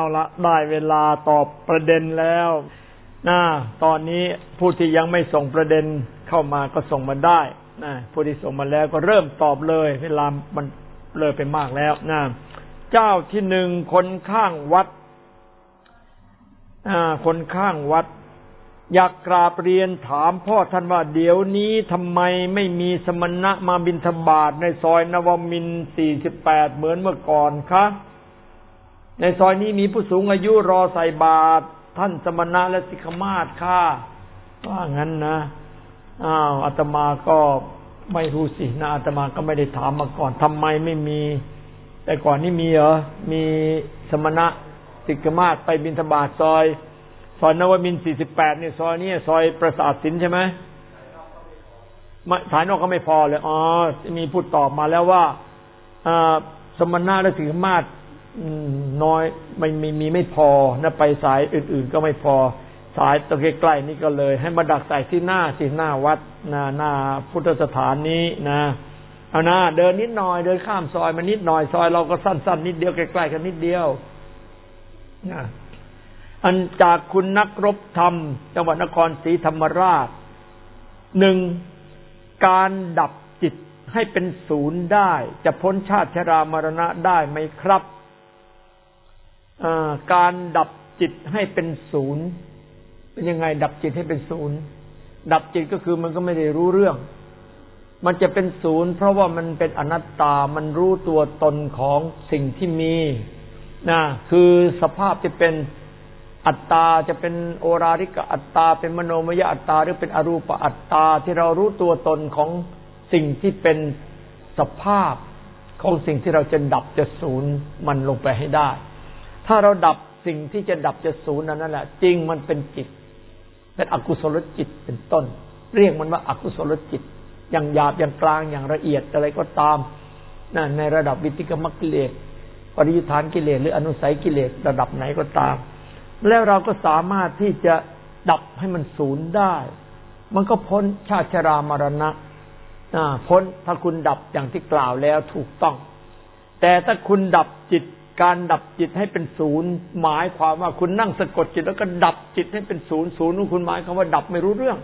ละได้เวลาตอบประเด็นแล้วตอนนี้ผู้ที่ยังไม่ส่งประเด็นเข้ามาก็ส่งมาได้ผู้ที่ส่งมาแล้วก็เริ่มตอบเลยเวลามันเลยไปมากแล้วเจ้าที่หนึ่งคนข้างวัดคนข้างวัดอยากกราบเรียนถามพ่อท่านว่าเดี๋ยวนี้ทำไมไม่มีสมณะมาบิณฑบาตในซอยนวมินทร์48เหมือนเมื่อก่อนคะในซอยนี้มีผู้สูงอายุรอใส่บาตรท่านสมณะและสิกขมาศค่ะว่างั้นนะอาตมาก็ไม่รู้สินะอาตมาก็ไม่ได้ถามมาก่อนทำไมไม่มีแต่ก่อนนี้มีเหรอมีสมณะสิกขมาศไปบิณฑบาตซอยนวมินทร์48เนี่ยซอยนี้ซอยประสาทสินใช่ไหมสายนอกก็ไม่พอเลยมีพูดตอบมาแล้วว่าสมณะและสิกขมาศน้อยไม่พอนะไปสายอื่นๆก็ไม่พอสายตรงใกล้ๆนี่ก็เลยให้มาดักใส่ที่หน้าวัดหน้าพุทธสถานนี้นะเอานะเดินนิดหน่อยเดินข้ามซอยมานิดหน่อยซอยเราก็สั้นๆนิดเดียวใกล้ๆกันนิดเดียวนะอันจากคุณนักรบธรรมจังหวัดนครศรีธรรมราช 1. การดับจิตให้เป็นศูนย์ได้จะพ้นชาติชรามรณะได้ไหมครับการดับจิตให้เป็นศูนย์เป็นยังไงดับจิตให้เป็นศูนย์ดับจิตก็คือมันก็ไม่ได้รู้เรื่องมันจะเป็นศูนย์เพราะว่ามันเป็นอนัตตามันรู้ตัวตนของสิ่งที่มีคือสภาพที่เป็นอัตตาจะเป็นโอราริกอัตตาเป็นมโนมยอัตตาหรือเป็นอรูปอัตตาที่เรารู้ตัวตนของสิ่งที่เป็นสภาพของสิ่งที่เราจะดับจะศูนย์มันลงไปให้ได้ถ้าเราดับสิ่งที่จะดับจะศูนย์นั่นแหละจริงมันเป็นจิตเป็นอกุศลจิตเป็นต้นเรียกมันว่าอกุศลจิตอย่างหยาบอย่างกลางอย่างละเอียดอะไรก็ตามในระดับวิติกมรรคกิเลสปริยุทธานกิเลสหรืออนุสัยกิเลสระดับไหนก็ตามแล้วเราก็สามารถที่จะดับให้มันศูนย์ได้มันก็พ้นชาติชรามรณะพ้นถ้าคุณดับอย่างที่กล่าวแล้วถูกต้องแต่ถ้าคุณดับจิตการดับจิตให้เป็นศูนย์หมายความว่าคุณนั่งสะกดจิตแล้วก็ดับจิตให้เป็นศูนย์นั่นคุณหมายความว่าดับไม่รู้เรื่อง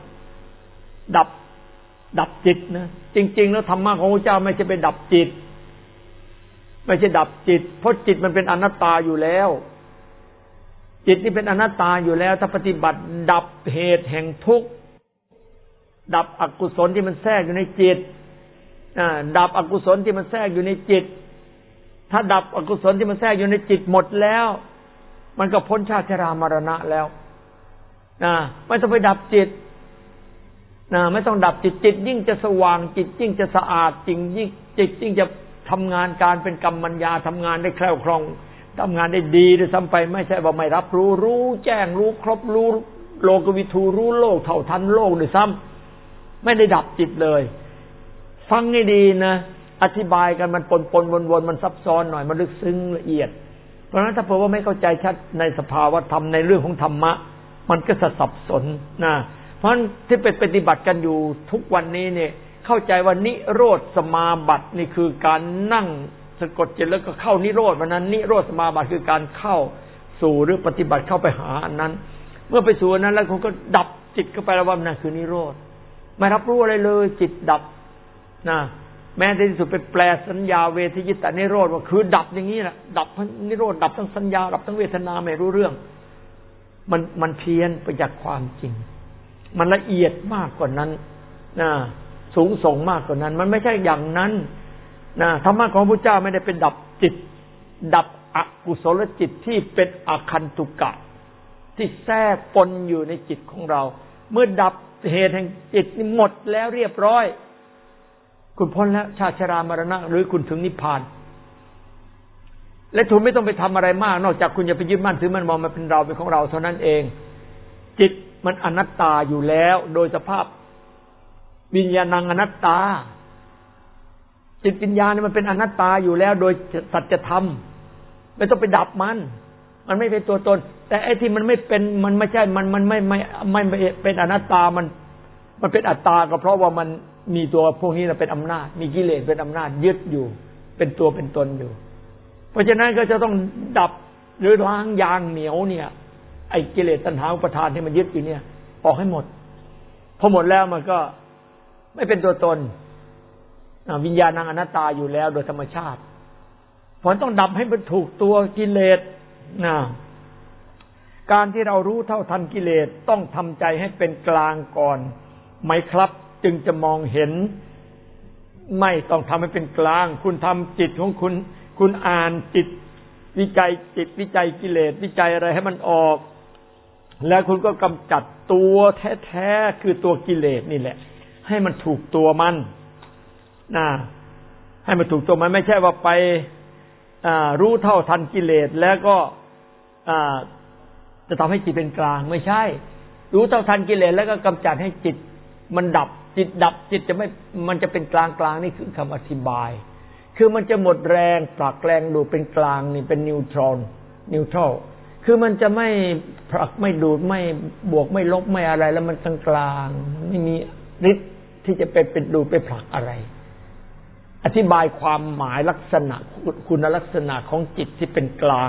ดับจิตนะจริงๆแล้วธรรมะของพระเจ้าไม่ใช่ไปดับจิตไม่ใช่ดับจิตเพราะจิตมันเป็นอนัตตาอยู่แล้วจิตนี่เป็นอนัตตาอยู่แล้วถ้าปฏิบัติดับเหตุแห่งทุกข์ดับอกุศลที่มันแทรกอยู่ในจิตดับอกุศลที่มันแทรกอยู่ในจิตถ้าดับอกุศลที่มันแทรกอยู่ในจิตหมดแล้วมันก็พ้นชาติชรามรณะแล้วไม่ต้องไปดับจิตไม่ต้องดับจิตจิตยิ่งจะสว่างจิตยิ่งจะสะอาดจริงยิ่งจิตยิ่งจะทำงานการเป็นกรรมัญญาทำงานได้แคล่วคล่องทำงานได้ดีด้วยซ้ำไปไม่ใช่ว่าไม่รับรู้แจ้งรู้ครบรู้โลกวิทูรู้โลกเท่าทันโลกด้วยซ้ำไม่ได้ดับจิตเลยฟังให้ดีนะอธิบายกันมันปนวนมันซับซ้อนหน่อยมันลึกซึ้งละเอียดเพราะฉะนั้นถ้าเผื่อว่าไม่เข้าใจชัดในสภาวะธรรมในเรื่องของธรรมะมันก็จะสับสนนะเพราะฉะนั้นที่ไปปฏิบัติกันอยู่ทุกวันนี้เนี่ยเข้าใจว่านิโรธสมาบัตินี่คือการนั่งสะกดจิตแล้วก็เข้านิโรธวันนั้นนิโรธสมาบัติคือการเข้าสู่หรือปฏิบัติเข้าไปหาอันนั้นเมื่อไปสู่อันนั้นแล้วคุณก็ดับจิตเข้าไปแล้วว่านั่นคือนิโรธไม่รับรู้อะไรเลยจิตดับนะแม้ในที่สุดไปแปลสัญญาเวทยิตานิโรธว่าคือดับอย่างนี้แหละดับทั้งนิโรธดับทั้งสัญญาดับทั้งเวทนาไม่รู้เรื่องมันเพี้ยนไปจากความจริงมันละเอียดมากกว่านั้นสูงส่งมากกว่านั้นมันไม่ใช่อย่างนั้นธรรมะของพระพุทธเจ้าไม่ได้เป็นดับจิตดับอกุศลจิตที่เป็นอคันตุกะที่แทรกปนอยู่ในจิตของเราเมื่อดับเหตุแห่งจิตนี่หมดแล้วเรียบร้อยคุณพ้นแล้วชาติชรามรณะหรือคุณถึงนิพพานและคุณไม่ต้องไปทำอะไรมากนอกจากคุณอย่าไปยึดมั่นถือมันมองมันเป็นเราเป็นของเราเท่านั้นเองจิตมันอนัตตาอยู่แล้วโดยสภาพวิญญาณังอนัตตาจิตวิญญาณนี่มันเป็นอนัตตาอยู่แล้วโดยสัจธรรมไม่ต้องไปดับมันไม่เป็นตัวตนแต่ไอ้ที่มันไม่เป็นมันไม่ใช่มันไม่เป็นอนัตตามันเป็นอัตตาก็เพราะว่ามันมีตัวพวกนี้เป็นอำนาจมีกิเลสเป็นอำนาจยึดอยู่เป็นตัวเป็นตนอยู่เพราะฉะนั้นก็จะต้องดับหรือล้างยางเหนียวเนี่ยไอ้กิเลสตัณหาอุปทานที่มันยึดอยู่เนี่ยออกให้หมดพอหมดแล้วมันก็ไม่เป็นตัวตนวิญญาณังอนัตตาอยู่แล้วโดยธรรมชาติเพราะต้องดับให้มันถูกตัวกิเลสการที่เรารู้เท่าทันกิเลสต้องทำใจให้เป็นกลางก่อนไหมครับจึงจะมองเห็นไม่ต้องทำให้เป็นกลางคุณทำจิตของคุณอ่านจิตวิจัยจิตวิจัยกิเลสวิจัยอะไรให้มันออกแล้วคุณก็กำจัดตัวแท้ๆคือตัวกิเลสนี่แหละให้มันถูกตัวมันให้มันถูกตัวมันไม่ใช่ว่าไปรู้เท่าทันกิเลสแล้วก็จะทำให้จิตเป็นกลางไม่ใช่รู้เท่าทันกิเลสแล้วก็กำจัดให้จิตมันดับจิตดับจิตจะไม่มันจะเป็นกลางกลางนี่คือคำอธิบายคือมันจะหมดแรงผลักแรงดูดเป็นกลางนี่เป็นนิวทรัลคือมันจะไม่ผลักไม่ดูดไม่บวกไม่ลบไม่อะไรแล้วมันกลางไม่มีฤทธิ์ที่จะเป็นดูดไปผลักอะไรอธิบายความหมายลักษณะคุณลักษณะของจิตที่เป็นกลาง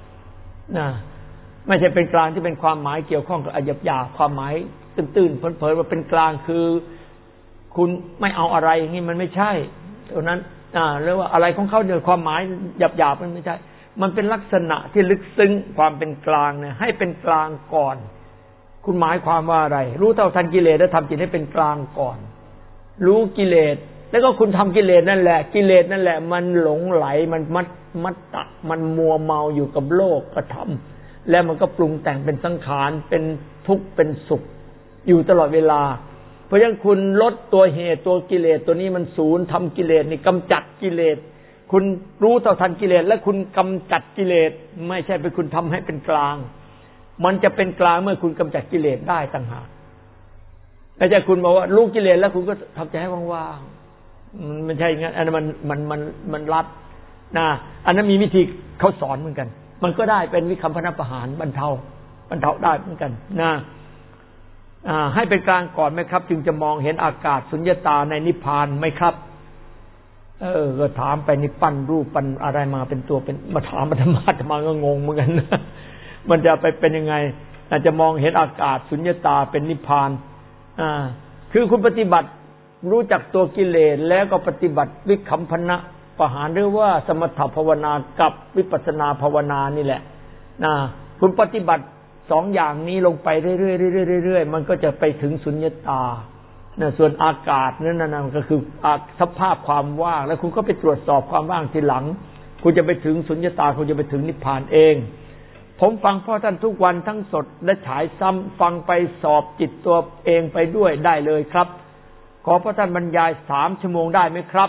ไม่ใช่เป็นกลางที่เป็นความหมายเกี่ยวข้องกับหยาบๆความหมายตื้นๆเผยๆว่าเป็นกลางคือคุณไม่เอาอะไรอย่างนี้มันไม่ใช่ตรงนั้นเรียกว่าอะไรของเขาเนี่ยความหมายหยาบๆมันไม่ใช่มันเป็นลักษณะที่ลึกซึ้งความเป็นกลางเนี่ยให้เป็นกลางก่อนคุณหมายความว่าอะไรรู้เท่าทันกิเลสแล้วทำจิตให้เป็นกลางก่อนรู้กิเลสแล้วก็คุณทำกิเลสนั่นแหละกิเลสนั่นแหละมันหลงไหลมันมัตตะมันมัวเมาอยู่กับโลกกระทำแล้วมันก็ปรุงแต่งเป็นสังขารเป็นทุกข์เป็นสุขอยู่ตลอดเวลาเพราะฉะนั้นคุณลดตัวเหตุตัวกิเลสตัวนี้มันศูนย์ทำกิเลสนี่กำจัดกิเลสคุณรู้เท่าทันกิเลสและคุณกำจัดกิเลสไม่ใช่เป็นคุณทำให้เป็นกลางมันจะเป็นกลางเมื่อคุณกำจัดกิเลสได้ต่างหากไม่ใช่คุณบอกว่ารู้กิเลสแล้วคุณก็ทำใจให้ว่างๆมันใช่อย่างนั้นอันนั้นมันรัดอันนั้นมีวิธีเขาสอนเหมือนกันมันก็ได้เป็นวิคัมพนประหารบรรเทาได้เหมือนกันให้เป็นกลางก่อนไหมครับจึงจะมองเห็นอากาศสุญญตาในนิพพานไหมครับก็ถามไปนี่ปั้นรูปปั้นอะไรมาเป็นตัวเป็นมาถามมาธรรมะก็งงเหมือนกันมันจะไปเป็นยังไงอาจจะมองเห็นอากาศสุญญตาเป็นนิพพานคือคุณปฏิบัติรู้จักตัวกิเลสแล้วก็ปฏิบัติวิคัมพนะประหารหรือว่าสมถภาวนากับวิปัสสนาภาวนานี่แหละคุณปฏิบัติสองอย่างนี้ลงไปเรื่อยๆมันก็จะไปถึงสุญญตาส่วนอากาศนั่นมันก็คือสภาพความว่างแล้วคุณก็ไปตรวจสอบความว่างทีหลังคุณจะไปถึงสุญญตาคุณจะไปถึงนิพพานเองผมฟังพ่อท่านทุกวันทั้งสดและฉายซ้ำฟังไปสอบจิตตัวเองไปด้วยได้เลยครับขอพ่อท่านบรรยาย3 ชั่วโมงได้ไหมครับ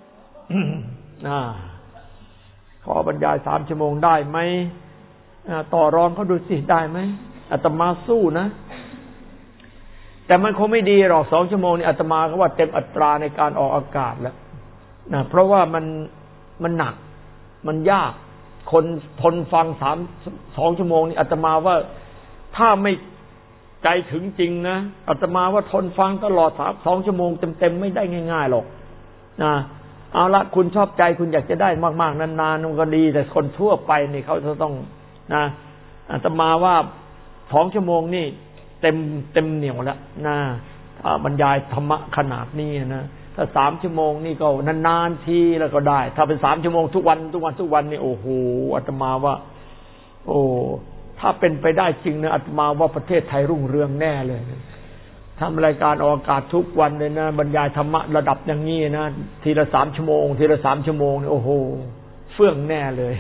ขอบรรยาย3 ชั่วโมงได้ไหมต่อรองเขาดูสิได้ไหมอาตมาสู้นะแต่มันคงไม่ดีหรอก2 ชั่วโมงนี่อาตมาก็ว่าเต็มอัตราในการออกอากาศแล้วเพราะว่ามันหนักมันยากคนทนฟัง2 ชั่วโมงนี่อาตมาว่าถ้าไม่ใจถึงจริงนะอาตมาว่าทนฟังตลอด2 ชั่วโมงเต็มๆไม่ได้ง่ายๆหรอกเอาละคุณชอบใจคุณอยากจะได้มากๆนานๆมันก็ดีแต่คนทั่วไปนี่เขาจะต้องอาตมาว่า2 ชั่วโมงนี่เต็มเหนียวแล้วบรรยายธรรมะขนาดนี้นะถ้า3 ชั่วโมงนี่ก็นานๆทีแล้วก็ได้ถ้าเป็น3 ชั่วโมงทุกวันนี่โอ้โหอาตมาว่าโอ้ถ้าเป็นไปได้จริงนะอาตมาว่าประเทศไทยรุ่งเรืองแน่เลยทำรายการออกอากาศทุกวันเลยนะบรรยายธรรมะระดับอย่างนี้นะทีละ3 ชั่วโมงนี่โอ้โหเฟื่องแน่เลย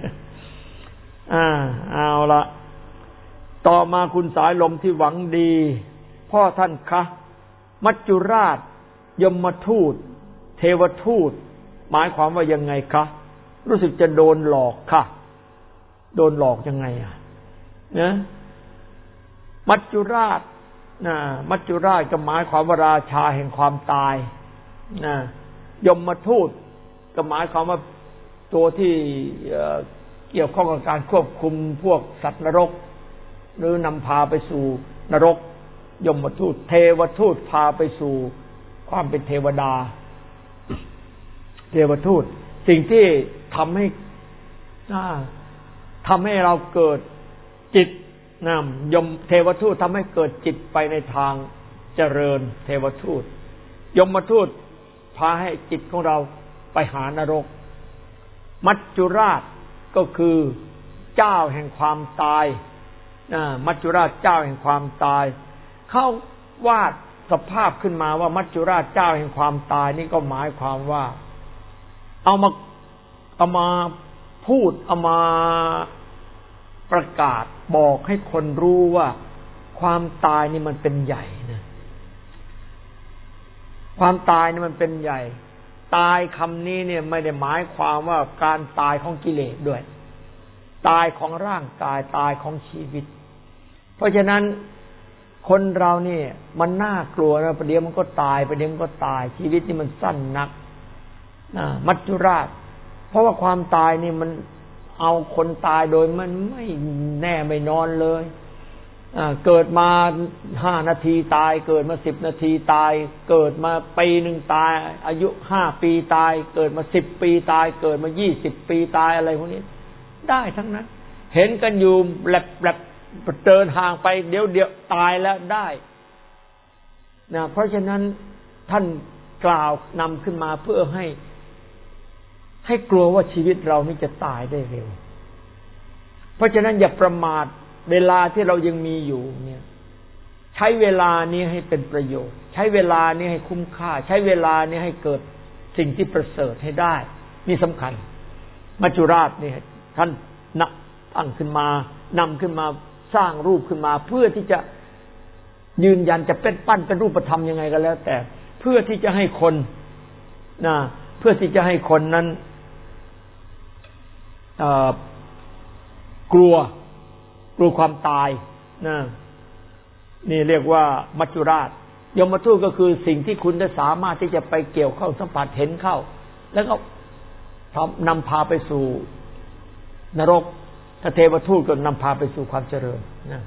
เอาละต่อมาคุณสายลมที่หวังดีพ่อท่านคะมัจจุราชยมทูตเทวทูตหมายความว่ายังไงคะรู้สึกจะโดนหลอกค่ะโดนหลอกยังไงนะมัจจุราชมัจจุราชก็หมายความว่าราชาแห่งความตายยมทูตก็หมายความว่าตัวที่เกี่ยวข้องกับการควบคุมพวกสัตว์นรกหรือนำพาไปสู่นรกยมทูตเทวทูตพาไปสู่ความเป็นเทวดาเทวทูตสิ่งที่ททำให้เราเกิดจิตยมเทวทูตทำให้เกิดจิตไปในทางเจริญเทวทูตยมทูตพาให้จิตของเราไปหานรกมัจจุราชก็คือเจ้าแห่งความตายมัจจุราชเจ้าแห่งความตายเขาวาดสภาพขึ้นมาว่ามัจจุราชเจ้าแห่งความตายนี่ก็หมายความว่าเอามาพูดเอามาประกาศบอกให้คนรู้ว่าความตายนี่มันเป็นใหญ่นะความตายนี่มันเป็นใหญ่ตายคำนี้เนี่ยไม่ได้หมายความว่าการตายของกิเลสด้วยตายของร่างกายตายของชีวิตเพราะฉะนั้นคนเราเนี่ยมันน่ากลัวนะประเดี๋ยวมันก็ตายประเดี๋ยวมันก็ตายชีวิตนี่มันสั้นนักมัจจุราชเพราะว่าความตายนี่มันเอาคนตายโดยมันไม่แน่ไม่นอนเลยเกิดมา5 นาทีตายเกิดมา10 นาทีตายเกิดมาปีนึงตายอายุ5 ปีตายเกิดมา10 ปีตายเกิดมา20 ปีตายอะไรพวกนี้ได้ทั้งนั้นเห็นกันอยู่แลบๆเดินห่างไปเดี๋ยวตายแล้วได้นะเพราะฉะนั้นท่านกล่าวนำขึ้นมาเพื่อให้กลัวว่าชีวิตเรานี่จะตายได้เร็วเพราะฉะนั้นอย่าประมาทเวลาที่เรายังมีอยู่เนี่ยใช้เวลานี้ให้เป็นประโยชน์ใช้เวลานี้ให้คุ้มค่าใช้เวลานี้ให้เกิดสิ่งที่ประเสริฐให้ได้นี่สำคัญมัจจุราชนี่ท่านตั้งขึ้นมานำขึ้นมาสร้างรูปขึ้นมาเพื่อที่จะยืนยันจะเป็นปั้นเป็นรูปธรรมยังไงก็แล้วแต่เพื่อที่จะให้คนเพื่อที่จะให้คนนั้นกลัวความตายนี่เรียกว่ามัจจุราชยมทูตก็คือสิ่งที่คุณได้สามารถที่จะไปเกี่ยวข้องสัมผัสเห็นเข้าแล้วก็นำพาไปสู่นรกถ้าเทวทูตก็นำพาไปสู่ความเจริญ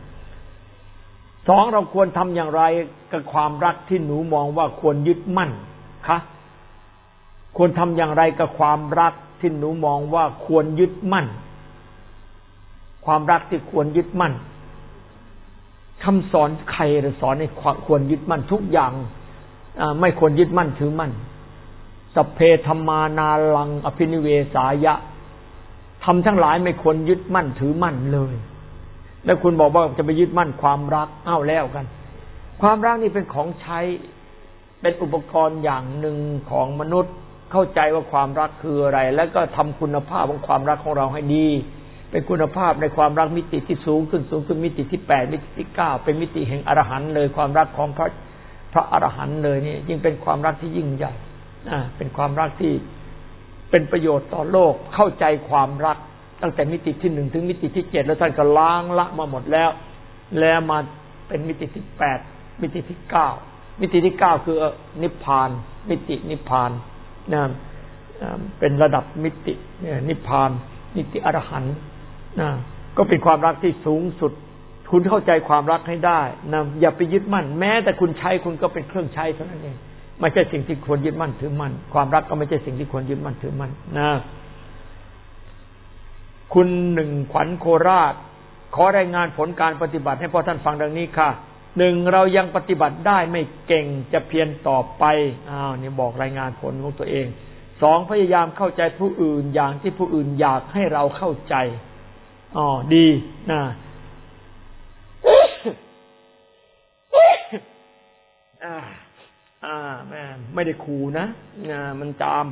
2เราควรทำอย่างไรกับความรักที่หนูมองว่าควรยึดมั่นคะควรทำอย่างไรกับความรักที่หนูมองว่าควรยึดมั่นความรักที่ควรยึดมั่นคำสอนใครหรือสอนให้ควรยึดมั่นทุกอย่างไม่ควรยึดมั่นถือมั่นสัพเพธัมมานาลังอภินิเวสายะทำทั้งหลายไม่ควรยึดมั่นถือมั่นเลยแล้วคุณบอกว่าจะไปยึดมั่นความรักแล้วกันความรักนี่เป็นของใช้เป็นอุปกรณ์อย่างหนึ่งของมนุษย์เข้าใจว่าความรักคืออะไรแล้วก็ทำคุณภาพของความรักของเราให้ดีเป็นคุณภาพในความรักมิติที่สูงขึ้นมิติที่8มิติที่9เป็นมิติแห่งอรหันต์เลยความรักของพระอรหันต์เลยนี่ยิ่งเป็นความรักที่ยิ่งใหญ่เป็นความรักที่เป็นประโยชน์ต่อโลกเข้าใจความรักตั้งแต่มิติที่1ถึงมิติที่7แล้วท่านก็ล้างละมาหมดแล้วมาเป็นมิติที่8มิติที่9มิติที่9คือนิพพานมิตินิพพานเป็นระดับมิตินิพพานมิติอรหันต์ก็เป็นความรักที่สูงสุดคุณเข้าใจความรักให้ได้อย่าไปยึดมั่นแม้แต่คุณใช้คุณก็เป็นเครื่องใช้เท่านั้นเองไม่ใช่สิ่งที่ควรยึดมั่นถือมั่นความรักก็ไม่ใช่สิ่งที่ควรยึดมั่นถือมั่นคุณ1ขวัญโคราชขอรายงานผลการปฏิบัติให้พ่อท่านฟังดังนี้ค่ะ1เรายังปฏิบัติได้ไม่เก่งจะเพียรต่อไปนี่บอกรายงานผลของตัวเอง2พยายามเข้าใจผู้อื่นอย่างที่ผู้อื่นอยากให้เราเข้าใจดีแม่ไม่ได้ขู่นะมันจาม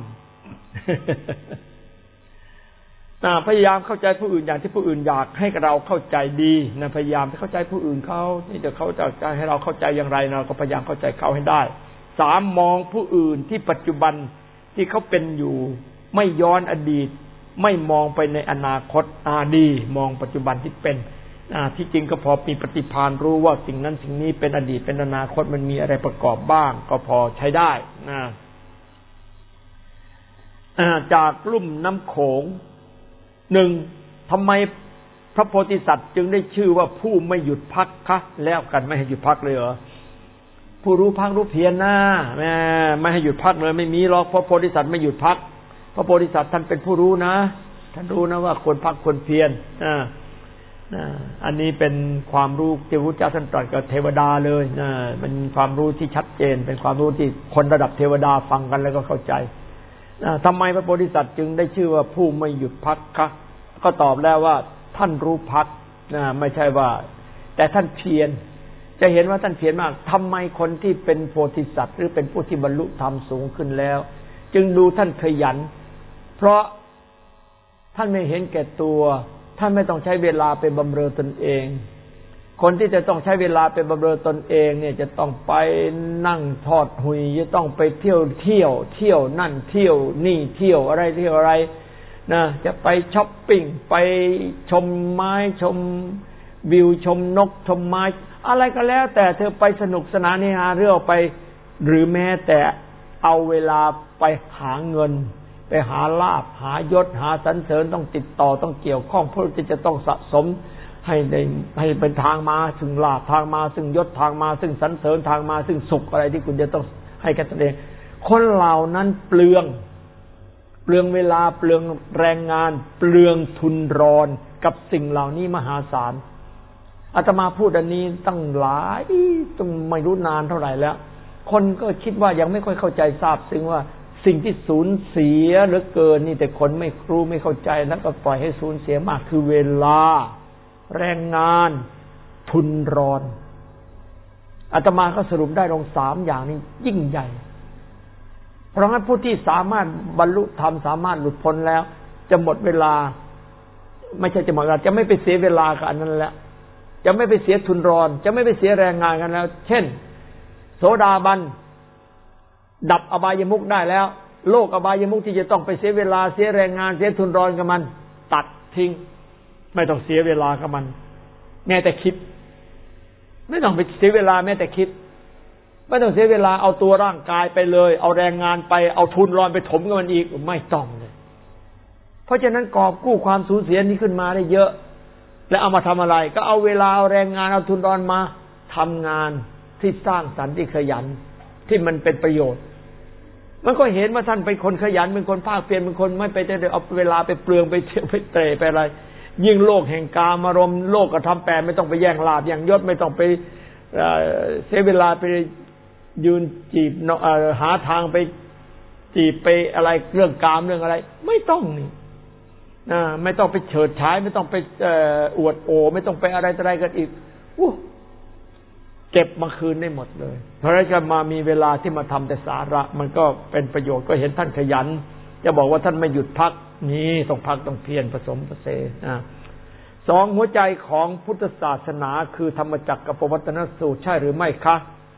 พยายามเข้าใจผู้อื่นอย่างที่ผู้อื่นอยากให้เราเข้าใจดีพยายามเข้าใจผู้อื่นเขาที่จะเขาจะให้เราเข้าใจอย่างไรเราก็พยายามเข้าใจเขาให้ได้3มองผู้อื่นที่ปัจจุบันที่เขาเป็นอยู่ไม่ย้อนอดีตไม่มองไปในอนาคตดีมองปัจจุบันที่เป็นที่จริงก็พอมีปฏิภาณรู้ว่าสิ่งนั้นสิ่งนี้เป็นอดีตเป็นอนาคตมันมีอะไรประกอบบ้างก็พอใช้ได้จากลุ่มน้ำโขง1ทำไมพระโพธิสัตว์จึงได้ชื่อว่าผู้ไม่หยุดพักคะแล้วกันไม่ให้หยุดพักเลยเหรอผู้รู้พักรู้เพียรนะไม่ให้หยุดพักเลยไม่มีหรอกพระโพธิสัตว์ไม่หยุดพักพระโพธิสัตว์ท่านเป็นผู้รู้นะท่านรู้นะว่าควรพักควรเพียรอันนี้เป็นความรู้ที่พระพุทธเจ้าท่านตรัสกับเทวดาเลยมันความรู้ที่ชัดเจนเป็นความรู้ที่คนระดับเทวดาฟังกันแล้วก็เข้าใจทำไมพระโพธิสัตว์จึงได้ชื่อว่าผู้ไม่หยุดพักคะก็ตอบแล้วว่าท่านรู้พักไม่ใช่ว่าแต่ท่านเพียรจะเห็นว่าท่านเพียรมากทำไมคนที่เป็นโพธิสัตว์หรือเป็นผู้ที่บรรลุธรรมสูงขึ้นแล้วจึงดูท่านขยันเพราะท่านไม่เห็นแก่ตัวท่านไม่ต้องใช้เวลาไปบำเรอตนเองคนที่จะต้องใช้เวลาไปบำเรอตนเองเนี่ยจะต้องไปนั่งทอดหุยจะต้องไปเที่ยวนั่นเที่ยวนี่เที่ยวอะไรนะจะไปช้อปปิ้งไปชมไม้ชมวิวชมนกชมไม้อะไรก็แล้วแต่เธอไปสนุกสนานนี่ฮะเรื่องไปหรือแม้แต่เอาเวลาไปหาเงินไปหาลาภหายศหาสรรเสริญต้องติดต่อต้องเกี่ยวข้องเพื่อที่จะต้องสะสมให้เป็นทางมาซึ่งลาภทางมาซึ่งยศทางมาซึ่งสรรเสริญทางมาซึ่งสุขอะไรที่คุณจะต้องให้กับตัวเองคนเหล่านั้นเปลืองเวลาเปลืองแรงงานเปลืองทุนรอนกับสิ่งเหล่านี้มหาศาลอาตมาพูดอันนี้ตั้งหลายต้องไม่รู้นานเท่าไหร่แล้วคนก็คิดว่ายังไม่ค่อยเข้าใจทราบซึ้งว่าสิ่งที่สูญเสียเหลือเกินนี่แต่คนไม่รู้ไม่เข้าใจแล้วก็ปล่อยให้สูญเสียมากคือเวลาแรงงานทุนรอนอาตมาก็สรุปได้ลง3อย่างนี้ยิ่งใหญ่เพราะงั้นผู้ที่สามารถบรรลุธรรมสามารถหลุดพ้นแล้วจะหมดเวลาไม่ใช่จะหมดเวลาจะไม่ไปเสียเวลากับอันนั้นแล้วจะไม่ไปเสียทุนรอนจะไม่ไปเสียแรงงานกันแล้วเช่นโสดาบันดับอบายมุขได้แล้วโลกอบายมุขที่จะต้องไปเสียเวลาเสียแรงงานเสียทุนรอนกับมันตัดทิ้งไม่ต้องเสียเวลากับมันแม้แต่คิดไม่ต้องไปเสียเวลาแม้แต่คิดไม่ต้องเสียเวลาเอาตัวร่างกายไปเลยเอาแรงงานไปเอาทุนรอนไปถมกับมันอีกไม่ต้องเลยเพราะฉะนั้นกอบกู้ความสูญเสียนี้ขึ้นมาได้เยอะแล้วเอามาทำอะไรก็เอาเวลาเอาแรงงานเอาทุนรอนมาทำงานที่สร้างสรรค์ที่ขยันที่มันเป็นประโยชน์มันก็เห็นว่าท่านเป็นคนขยันเป็นคนภาคเพียรเป็นคนไม่ไปเอาเวลาไปเปลืองไปเที่ยวไปเตะไปอะไรยิ่งโลกแห่งกามารมณ์โลกกระทำแปรไม่ต้องไปแย่งลาภแย่งยศไม่ต้องไปเสียเวลาไปยืนจีบหาทางไปจีบไปอะไรเรื่องกามเรื่องอะไรไม่ต้องนี่ไม่ต้องไปเฉิดฉายไม่ต้องไปอวดโอไม่ต้องไปอะไรกันอีกเก็บมาคืนได้หมดเลยเพราะฉะนั้นมามีเวลาที่มาทำแต่สาระมันก็เป็นประโยชน์ก็เห็นท่านขยันจะบอกว่าท่านไม่หยุดพักนี่ต้องพักต้องเพียรผสมผสาน2หัวใจของพุทธศาสนาคือธรรมจักรกับปวัตตนสูตรใช่หรือไม่คะ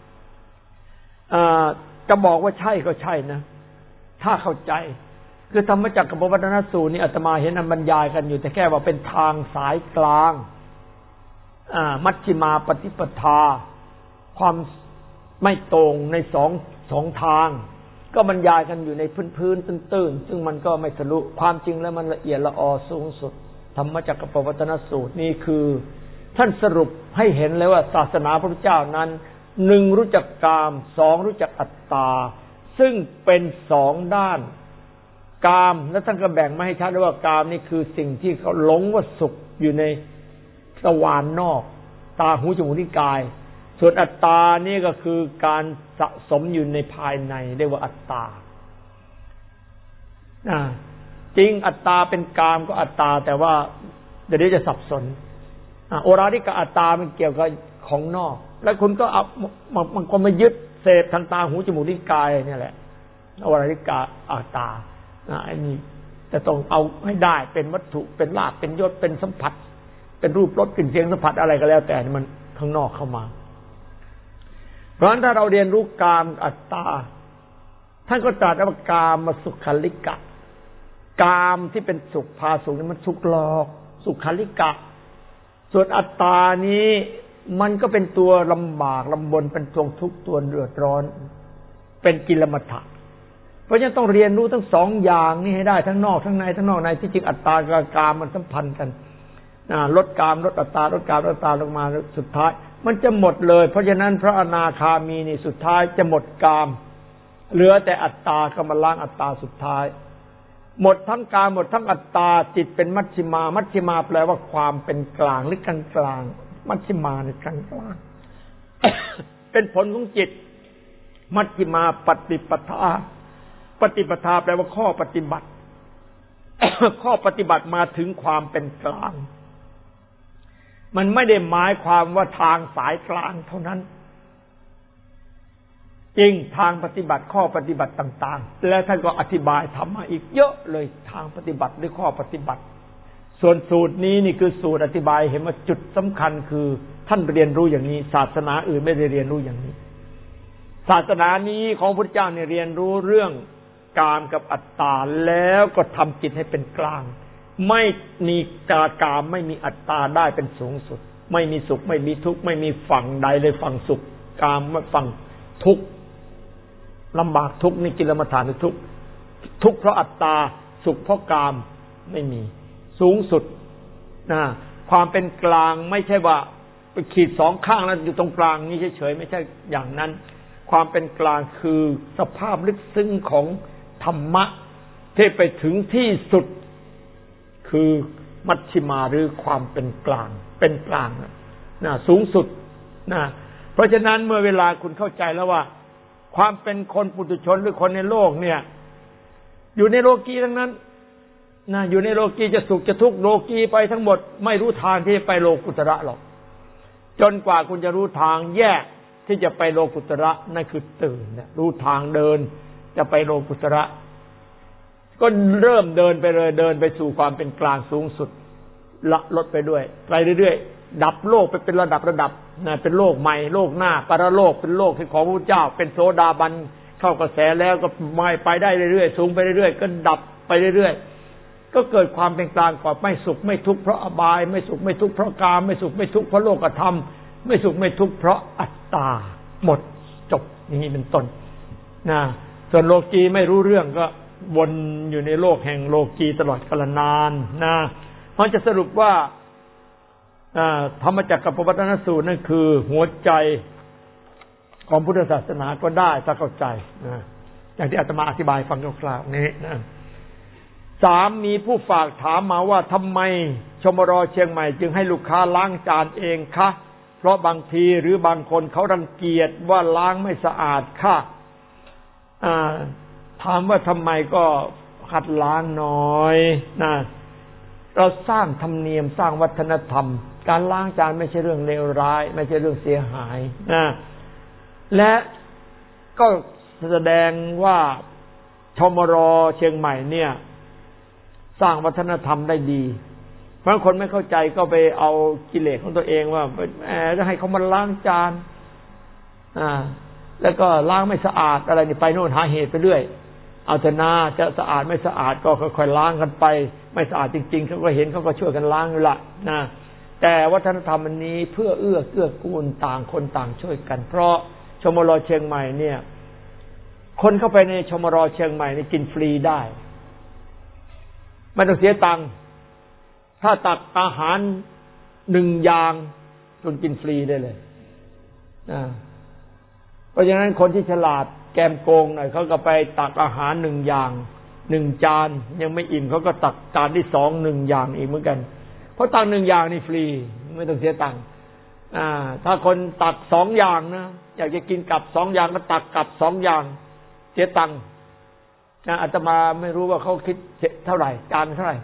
จะบอกว่าใช่ก็ใช่นะถ้าเข้าใจคือธรรมจักรกับปวัตตนสูตรนี่อาตมาเห็นบรรยายกันอยู่แต่แค่ว่าเป็นทางสายกลางมัชฌิมาปฏิปทาความไม่ตรงในสองทางก็บรรยายกันอยู่ในพื้นตื้นๆซึ่งมันก็ไม่ทะลุความจริงแล้วมันละเอียดละออสูงสุดธรรมจักรปวัตตนสูตรนี่คือท่านสรุปให้เห็นเลยว่าศาสนาพระพุทธเจ้านั้น1รู้จักกาม2รู้จักอัตตาซึ่งเป็น2ด้านกามแล้วท่านก็แบ่งมาให้ชัดด้วยว่ากามนี่คือสิ่งที่เขาหลงว่าสุขอยู่ในทวารนอกตาหูจมูกลิ้นกายส่วนอัตตานี่ก็คือการสะสมอยู่ในภายในเรียกว่าอัตตาจริงอัตตาเป็นกามก็อัตตาแต่ว่าเดี๋ยวนี้จะสับสนโอราริกะอัตตามันเกี่ยวกับของนอกแล้วคุณก็เอามันก็มายึดเสพทางตาหูจมูกลิ้นกายนี่แหละโอราริกะอัตตาไอ้นี่จะต้องเอาให้ได้เป็นวัตถุเป็นลาภเป็นยศเป็นสัมผัสเป็นรูปรสกลิ่นเสียงสัมผัสอะไรก็แล้วแต่มันข้างนอกเข้ามาเพราะฉะนั้นถ้าเราเรียนรู้กามอัตตาท่านก็ตรัสว่ากามมาสุขัลลิกะกามที่เป็นสุขพาสุขนี่มันสุขหลอกสุขัลลิกะส่วนอัตตานี้มันก็เป็นตัวลำบากลำบนเป็นตัวทุกข์ตัวเดือดร้อนเป็นกิลมัฏฐะเพราะฉะนั้นต้องเรียนรู้ทั้ง2อย่างนี้ให้ได้ทั้งนอกทั้งในทั้งนอกในที่จริงอัตตากับกามมันสัมพันธ์กันลดกามลดอัตตาลดกามลดอัตตาลงมาสุดท้ายมันจะหมดเลยเพราะฉะนั้นพระอนาคามีนี่สุดท้ายจะหมดกามเหลือแต่อัตตาก็มาล้างอัตตาสุดท้ายหมดทั้งกายหมดทั้งอัตตาจิตเป็นมัชฌิมามัชฌิมาแปลว่าความเป็นกลางหรือกลางกลางมัชฌิมาในกลางกลาง เป็นผลของจิตมัชฌิมาปฏิปทาปฏิปทาแปลว่าข้อปฏิบัติ ข้อปฏิบัติมาถึงความเป็นกลางมันไม่ได้หมายความว่าทางสายกลางเท่านั้นจริงทางปฏิบัติข้อปฏิบัติต่างๆแล้วท่านก็อธิบายทำมาอีกเยอะเลยทางปฏิบัติหรือข้อปฏิบัติส่วนสูตรนี้นี่คือสูตรอธิบายเห็นว่าจุดสำคัญคือท่านเรียนรู้อย่างนี้ศาสนาอื่นไม่ได้เรียนรู้อย่างนี้ศาสนานี้ของพระพุทธเจ้าเนี่ยเรียนรู้เรื่องกามกับอัตตาแล้วก็ทำจิตให้เป็นกลางไม่มีกามไม่มีอัตตาได้เป็นสูงสุดไม่มีสุขไม่มีทุกข์ไม่มีฝั่งใดเลยฝั่งสุขกามไม่ฝั่งทุกข์ลำบากทุกข์นี่กิลมัฏฐานทุกข์ทุกข์เพราะอัตตาสุขเพราะกามไม่มีสูงสุดนะความเป็นกลางไม่ใช่ว่าไปขีดสองข้างแล้วอยู่ตรงกลางนี่เฉยๆไม่ใช่อย่างนั้นความเป็นกลางคือสภาพลึกซึ้งของธรรมะที่ไปถึงที่สุดคือมัชฌิมาหรือความเป็นกลางเป็นกลางนะสูงสุดนะเพราะฉะนั้นเมื่อเวลาคุณเข้าใจแล้วว่าความเป็นคนปุถุชนหรือคนในโลกเนี่ยอยู่ในโลกีทั้งนั้นนะอยู่ในโลกีจะสุขจะทุกข์โลกีไปทั้งหมดไม่รู้ทางที่จะไปโลกุตระหรอกจนกว่าคุณจะรู้ทางแยกที่จะไปโลกุตระนั่นคือตื่นรู้ทางเดินจะไปโลกุตระก็เริ่มเดินไปเลยเดินไปสู่ความเป็นกลางสูงสุดละลดไปด้วยไปเรื่อยๆดับโลกไปเป็นระดับนะเป็นโลกใหม่โลกหน้าปรโลกเป็นโลกที่ของพระพุทธเจ้าเป็นโสดาบันเข้ากระแสแล้วก็ไม่ไปได้เรื่อยๆสูงไปเรื่อยๆก็ดับไปเรื่อยๆก็เกิดความเป็นกลางกว่าไม่สุขไม่ทุกข์เพราะอบายไม่สุขไม่ทุกข์เพราะกามไม่สุขไม่ทุกข์เพราะโลกธรรมไม่สุขไม่ทุกข์เพราะอัตตาหมดจบอย่างนี้เป็นต้นนะส่วนโลกีไม่รู้เรื่องก็วนอยู่ในโลกแห่งโลกีตลอดกาลนานนะเพราะจะสรุปว่าธรรมจักรกับปวัตตนสูตรนั่นคือหัวใจของพุทธศาสนาก็ได้ถ้าเข้าใจนะอย่างที่อาตมาอธิบายฟังคร่าวๆนี้นะ3มีผู้ฝากถามมาว่าทำไมชมรเชียงใหม่จึงให้ลูกค้าล้างจานเองคะเพราะบางทีหรือบางคนเขารังเกียจว่าล้างไม่สะอาดค่ะถามว่าทำไมก็หัดล้างน้อยนะเราสร้างธรรมเนียมสร้างวัฒนธรรมการล้างจานไม่ใช่เรื่องเลวร้ายไม่ใช่เรื่องเสียหายนะและก็แสดงว่าชมรเชียงใหม่เนี่ยสร้างวัฒนธรรมได้ดีบางคนไม่เข้าใจก็ไปเอากิเลสของตัวเองว่าจะให้เขามาล้างจานแล้วก็ล้างไม่สะอาดอะไรนี่ไปโน่นหาเหตุไปเรื่อยเอาเถอะนาจะสะอาดไม่สะอาดก็ค่อยๆล้างกันไปไม่สะอาดจริงๆเขาก็เห็นเขาก็ช่วยกันล้างอยู่ละนะแต่วัฒนธรรมอันนี้เพื่อเกื้อกูลต่างคนต่างช่วยกันเพราะชมรเชียงใหม่เนี่ยคนเข้าไปในชมรเชียงใหม่นี่กินฟรีได้ไม่ต้องเสียตังค์ถ้าตักอาหาร1อย่างคุณกินฟรีได้เลยเพราะฉะนั้นคนที่ฉลาดแกมโกงหน่อยเขาก็ไปตักอาหาร1อย่าง1จานยังไม่อิ่มเขาก็ตักจานที่2 1อย่างอีกเหมือนกันเพราะตัก1อย่างนี่ฟรีไม่ต้องเสียตังค์ถ้าคนตัก2อย่างนะอยากจะกินกับ2อย่างก็ตักกับ2อย่างเสียตังค์อาตมาไม่รู้ว่าเขาคิดเท่าไหร่จานเท่าไหร่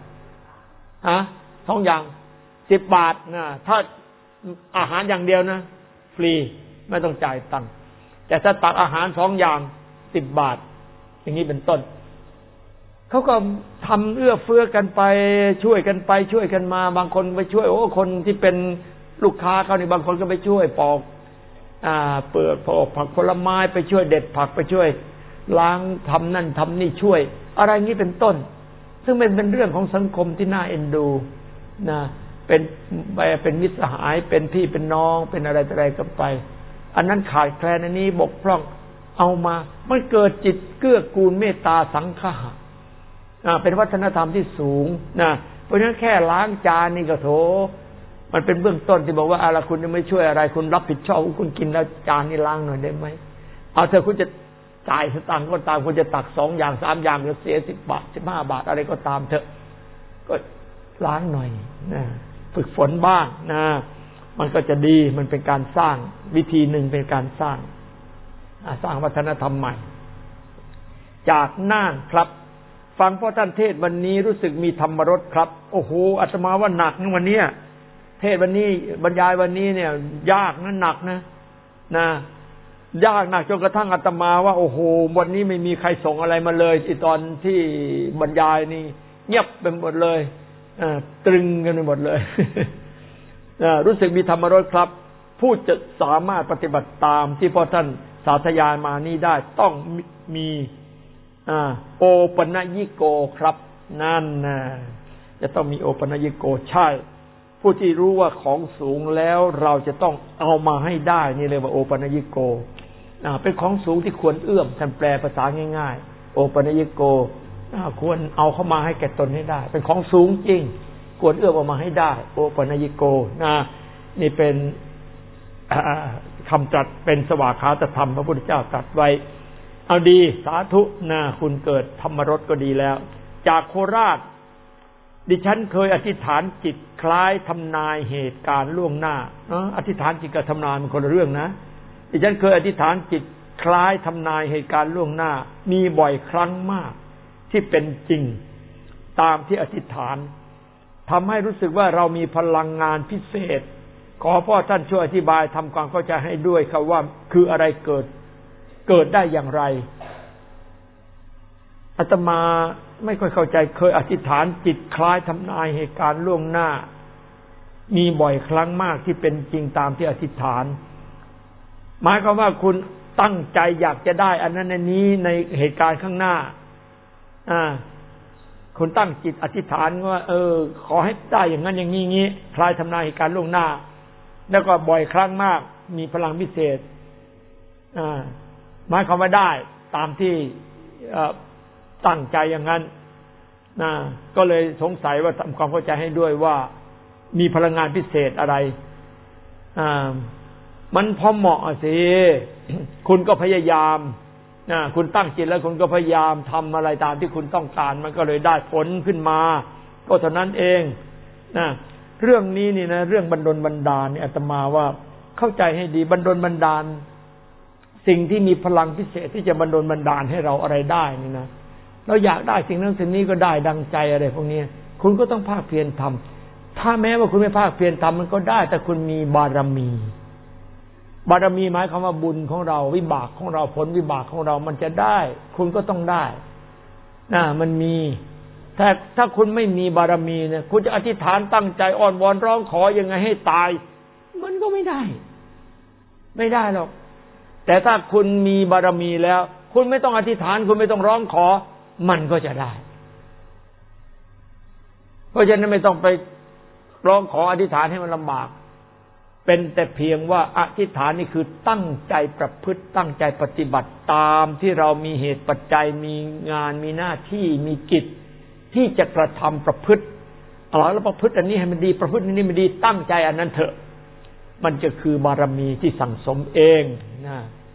2อย่าง10 บาทนะถ้าอาหารอย่างเดียวนะฟรีไม่ต้องจ่ายตังค์แต่ถ้าตักอาหาร2อย่าง10 บาทอย่างนี้เป็นต้นเขาก็ทำเอื้อเฟื้อกันไปช่วยกันไปช่วยกันมาบางคนไปช่วยคนที่เป็นลูกค้าเขานี่บางคนก็ไปช่วยปอกเปลือกผักผลไม้ไปช่วยเด็ดผักไปช่วยล้างทำนั่นทำนี่ช่วยอะไรงี้เป็นต้นซึ่งมันเป็นเรื่องของสังคมที่น่าเอ็นดูนะเป็นมิตรสหายเป็นพี่เป็นน้องเป็นอะไรกันไปอันนั้นขาดแคลนอันนี้บกพร่องเอามามันเกิดจิตเกื้อกูลเมตตาสังฆะเป็นวัฒนธรรมที่สูงนะเพราะฉะนั้นแค่ล้างจานนี่ก็โถมันเป็นเบื้องต้นที่บอกว่าอะไรคุณจะไม่ช่วยอะไรคุณรับผิดชอบคุณกินแล้วจานนี้ล้างหน่อยได้ไหมเอาเถอะคุณจะจ่ายสตางค์ก็ตามคุณจะตัก2 อย่าง 3 อย่างจะเสีย10 บาท 15 บาทอะไรก็ตามเถอะก็ล้างหน่อยนะฝึกฝนบ้างนะมันก็จะดีมันเป็นการสร้างวิธีหนึ่งเป็นการสร้างวัฒนธรรมใหม่จากน่านครับฟังพ่อท่านเทศวันนี้รู้สึกมีธรรมรสครับโอ้โหอาตมาว่าหนักนะวันนี้เทศวันนี้บรรยายวันนี้เนี่ยยากนะหนักนะยากหนักจนกระทั่งอาตมาว่าโอ้โหวันนี้ไม่มีใครส่งอะไรมาเลยตอนที่บรรยายนี่เงียบไปหมดเลยตรึงกันไปหมดเลย รู้สึกมีธรรมรสครับผู้จะสามารถปฏิบัติตามที่พ่อท่านสาธยายมานี้ได้ต้องมีโอปัญญิโกครับนั่นนะจะต้องมีโอปัญญิโกใช่ผู้ที่รู้ว่าของสูงแล้วเราจะต้องเอามาให้ได้นี่เรียกว่าโอปัญญิโกเป็นของสูงที่ควรเอื้อมท่านแปลภาษาง่ายๆโอปัญญิโกควรเอาเข้ามาให้แก่ตนให้ได้เป็นของสูงจริงควรเอื้อมออกมาให้ได้โอปัญญิโกนี่เป็นคำตรัสเป็นสวากขาตธรรมพระพุทธเจ้าตรัสไว้เอาดีสาธุคุณเกิดธรรมรสก็ดีแล้วจากโคราชดิฉันเคยอธิษฐานจิตคล้ายทำนายเหตุการณ์ล่วงหน้าอธิษฐานจิตกับทำนายมันคนละเรื่องนะดิฉันเคยอธิษฐานจิตคล้ายทำนายเหตุการณ์ล่วงหน้ามีบ่อยครั้งมากที่เป็นจริงตามที่อธิษฐานทำให้รู้สึกว่าเรามีพลังงานพิเศษขอพ่อท่านช่วยอธิบายทำความเข้าใจให้ด้วยครับว่าคืออะไรเกิดได้อย่างไรอาตมาไม่ค่อยเข้าใจเคยอธิษฐานจิตคล้ายทำนายเหตุการณ์ล่วงหน้ามีบ่อยครั้งมากที่เป็นจริงตามที่อธิษฐานหมายความว่าคุณตั้งใจอยากจะได้อันนั้นอันนี้ในเหตุการณ์ข้างหน้าคุณตั้งจิตอธิษฐานว่าขอให้ได้อย่างนั้นอย่างนี้คล้ายทำนายเหตุการณ์ล่วงหน้าแล้วก็บ่อยครั้งมากมีพลังพิเศษหมายความว่าได้ตามที่ตั้งใจอย่างนั้นก็เลยสงสัยว่าทำความเข้าใจให้ด้วยว่ามีพลังงานพิเศษอะไรมันพอเหมาะสิคุณก็พยายามคุณตั้งจิตแล้วคุณก็พยายามทำอะไรตามที่คุณต้องการมันก็เลยได้ผลขึ้นมาก็เท่านั้นเองเรื่องนี้นี่นะเรื่องบันดลบันดาลนี่อาตมาว่าเข้าใจให้ดีบันดลบันดาลสิ่งที่มีพลังพิเศษที่จะบันดลบันดาลให้เราอะไรได้นี่นะเราอยากได้สิ่งนั้นสิ่งนี้ก็ได้ดังใจอะไรพวกนี้คุณก็ต้องภาคเพียรทำถ้าแม้ว่าคุณไม่ภาคเพียรทำมันก็ได้แต่คุณมีบารมีหมายความว่าบุญของเราวิบากของเราผลวิบากของเรามันจะได้คุณก็ต้องได้มันมีแต่ถ้าคุณไม่มีบารมีเนี่ยคุณจะอธิษฐานตั้งใจอ้อนวอนร้องขอยังไงให้ตายมันก็ไม่ได้หรอกแต่ถ้าคุณมีบารมีแล้วคุณไม่ต้องอธิษฐานคุณไม่ต้องร้องขอมันก็จะได้เพราะฉะนั้นไม่ต้องไปร้องขออธิษฐานให้มันลำบากเป็นแต่เพียงว่าอธิษฐานนี่คือตั้งใจประพฤติตั้งใจปฏิบัติตามที่เรามีเหตุปัจจัยมีงานมีหน้าที่มีกิจที่จะกระทำประพฤติแล้วประพฤติอันนี้ให้มันดีประพฤติอันนี้มันดีตั้งใจอันนั้นเถอะมันจะคือบารมีที่สั่งสมเองนะ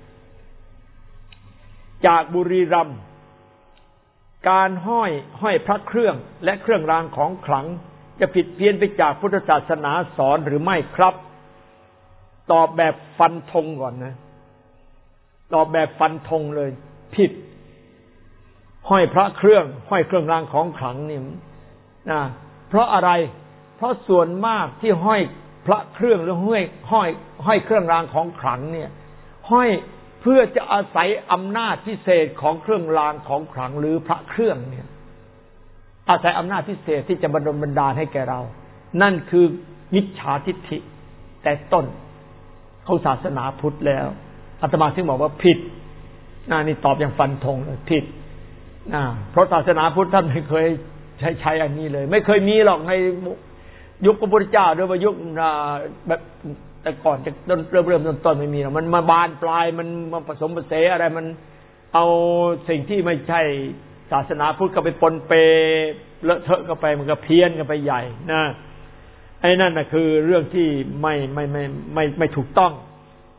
จากบุรีรัมย์การห้อยพระเครื่องและเครื่องรางของขลังจะผิดเพี้ยนไปจากพุทธศาสนาสอนหรือไม่ครับตอบแบบฟันธงก่อนนะตอบแบบฟันธงเลยผิดห้อยพระเครื่องห้อยเครื่องรางของขลังนี่เพราะอะไรเพราะส่วนมากที่ห้อยพระเครื่องหรือห้อยเครื่องรางของขลังเนี่ยห้อยเพื่อจะอาศัยอำนาจพิเศษของเครื่องรางของขลังหรือพระเครื่องเนี่ยอาศัยอำนาจพิเศษที่จะบันดาลให้แก่เรานั่นคือมิจฉาทิฏฐิแต่ต้นของศาสนาพุทธแล้วอาตมาถึงบอกว่าผิดนี่ตอบอย่างฟันธงเลยผิดเพราะศาสนาพุทธท่านไม่เคยใช้อันนี้เลยไม่เคยมีหรอกในยุคพระพุทธเจ้าหรือว่ายุคแบบแต่ก่อนจะเริ่มต้นไม่มีหรอกมันมาบานปลายมันมาผสมผสานอะไรมันเอาสิ่งที่ไม่ใช่ศาสนาพุทธก็ไปปนเปเลอะเทอะกันไปมันก็เพี้ยนกันไปใหญ่นะไอ้นั่นน่ะคือเรื่องที่ไม่ถูกต้อง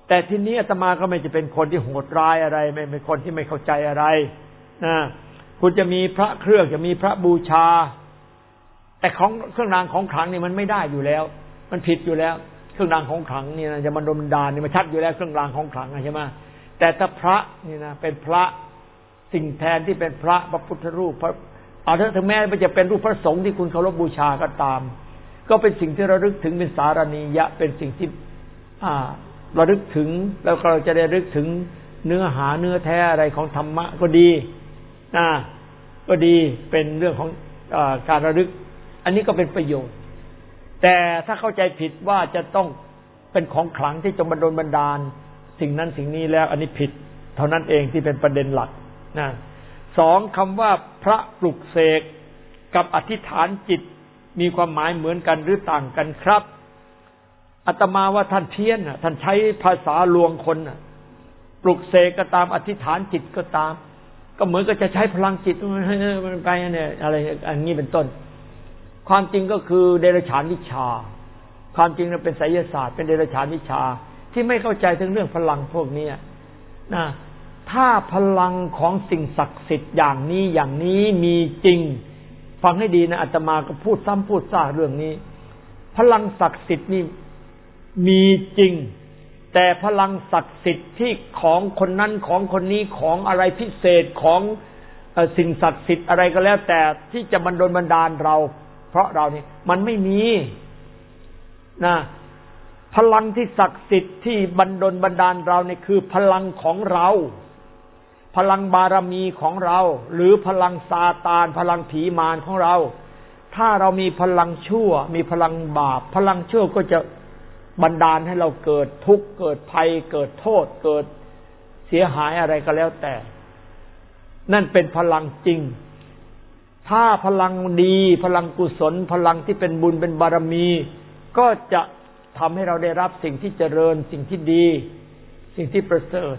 แต่ทีนี้อาตมาก็ไม่จะเป็นคนที่โหดร้ายอะไรไม่เป็นคนที่ไม่เข้าใจอะไรนะคุณจะมีพระเครื่องจะมีพระบูชาแต่ของเครื่องรางของขลังนี่มันไม่ได้อยู่แล้วมันผิดอยู่แล้วเครื่องรางของขลังนี่นะจะมาดลดาลนี่มันชัดอยู่แล้วเครื่องรางของขลังใช่ไหมแต่ถ้าพระนี่นะเป็นพระสิ่งแทนที่เป็นพระพระพุทธรูปพระเอาถึงแม้มันจะเป็นรูปพระสงฆ์ที่คุณเคารพบูชาก็ตามก็เป็นสิ่งที่ระลึกถึงเป็นสารณียะเป็นสิ่งที่ระลึกถึงแล้วเราจะได้ระลึกถึงเนื้อหาเนื้อแท้อะไรของธรรมะก็ดีก็ดีเป็นเรื่องของการระลึกอันนี้ก็เป็นประโยชน์แต่ถ้าเข้าใจผิดว่าจะต้องเป็นของขลังที่จะมาโดนบันดาลสิ่งนั้นสิ่งนี้แล้วอันนี้ผิดเท่านั้นเองที่เป็นประเด็นหลักนะสองคำว่าพระปลุกเสกกับอธิษฐานจิตมีความหมายเหมือนกันหรือต่างกันครับอาตมาว่าท่านเพี้ยนท่านใช้ภาษาลวงคนปลุกเสกก็ตามอธิษฐานจิตก็ตามก็เหมือนกับจะใช้พลังจิตมันไปเนี่ยอะไรอย่างนี้เป็นต้นความจริงก็คือเดรัจฉานวิชาความจริงมันเป็นไสยศาสตร์เป็นเดรัจฉานวิชาที่ไม่เข้าใจถึงเรื่องพลังพวกนี้นะถ้าพลังของสิ่งศักดิ์สิทธิ์อย่างนี้มีจริงฟังให้ดีนะอาตมาก็พูดซ้ำพูดซากเรื่องนี้พลังศักดิ์สิทธิ์นี่มีจริงแต่พลังศักดิ์สิทธิ์ที่ของคนนั้นของคนนี้ของอะไรพิเศษของสิ่งศักดิ์สิทธิ์อะไรก็แล้วแต่ที่จะบันดลบันดาลเราเพราะเรานี่มันไม่มีนะพลังที่ศักดิ์สิทธิ์ที่บันดลบันดาลเราเนี่ยคือพลังของเราพลังบารมีของเราหรือพลังซาตานพลังผีมารของเราถ้าเรามีพลังชั่วมีพลังบาปพลังชั่วก็จะบันดาลให้เราเกิดทุกข์เกิดภัยเกิดโทษเกิดเสียหายอะไรก็แล้วแต่นั่นเป็นพลังจริงถ้าพลังดีพลังกุศลพลังที่เป็นบุญเป็นบารมีก็จะทำให้เราได้รับสิ่งที่เจริญสิ่งที่ดีสิ่งที่ประเสริฐ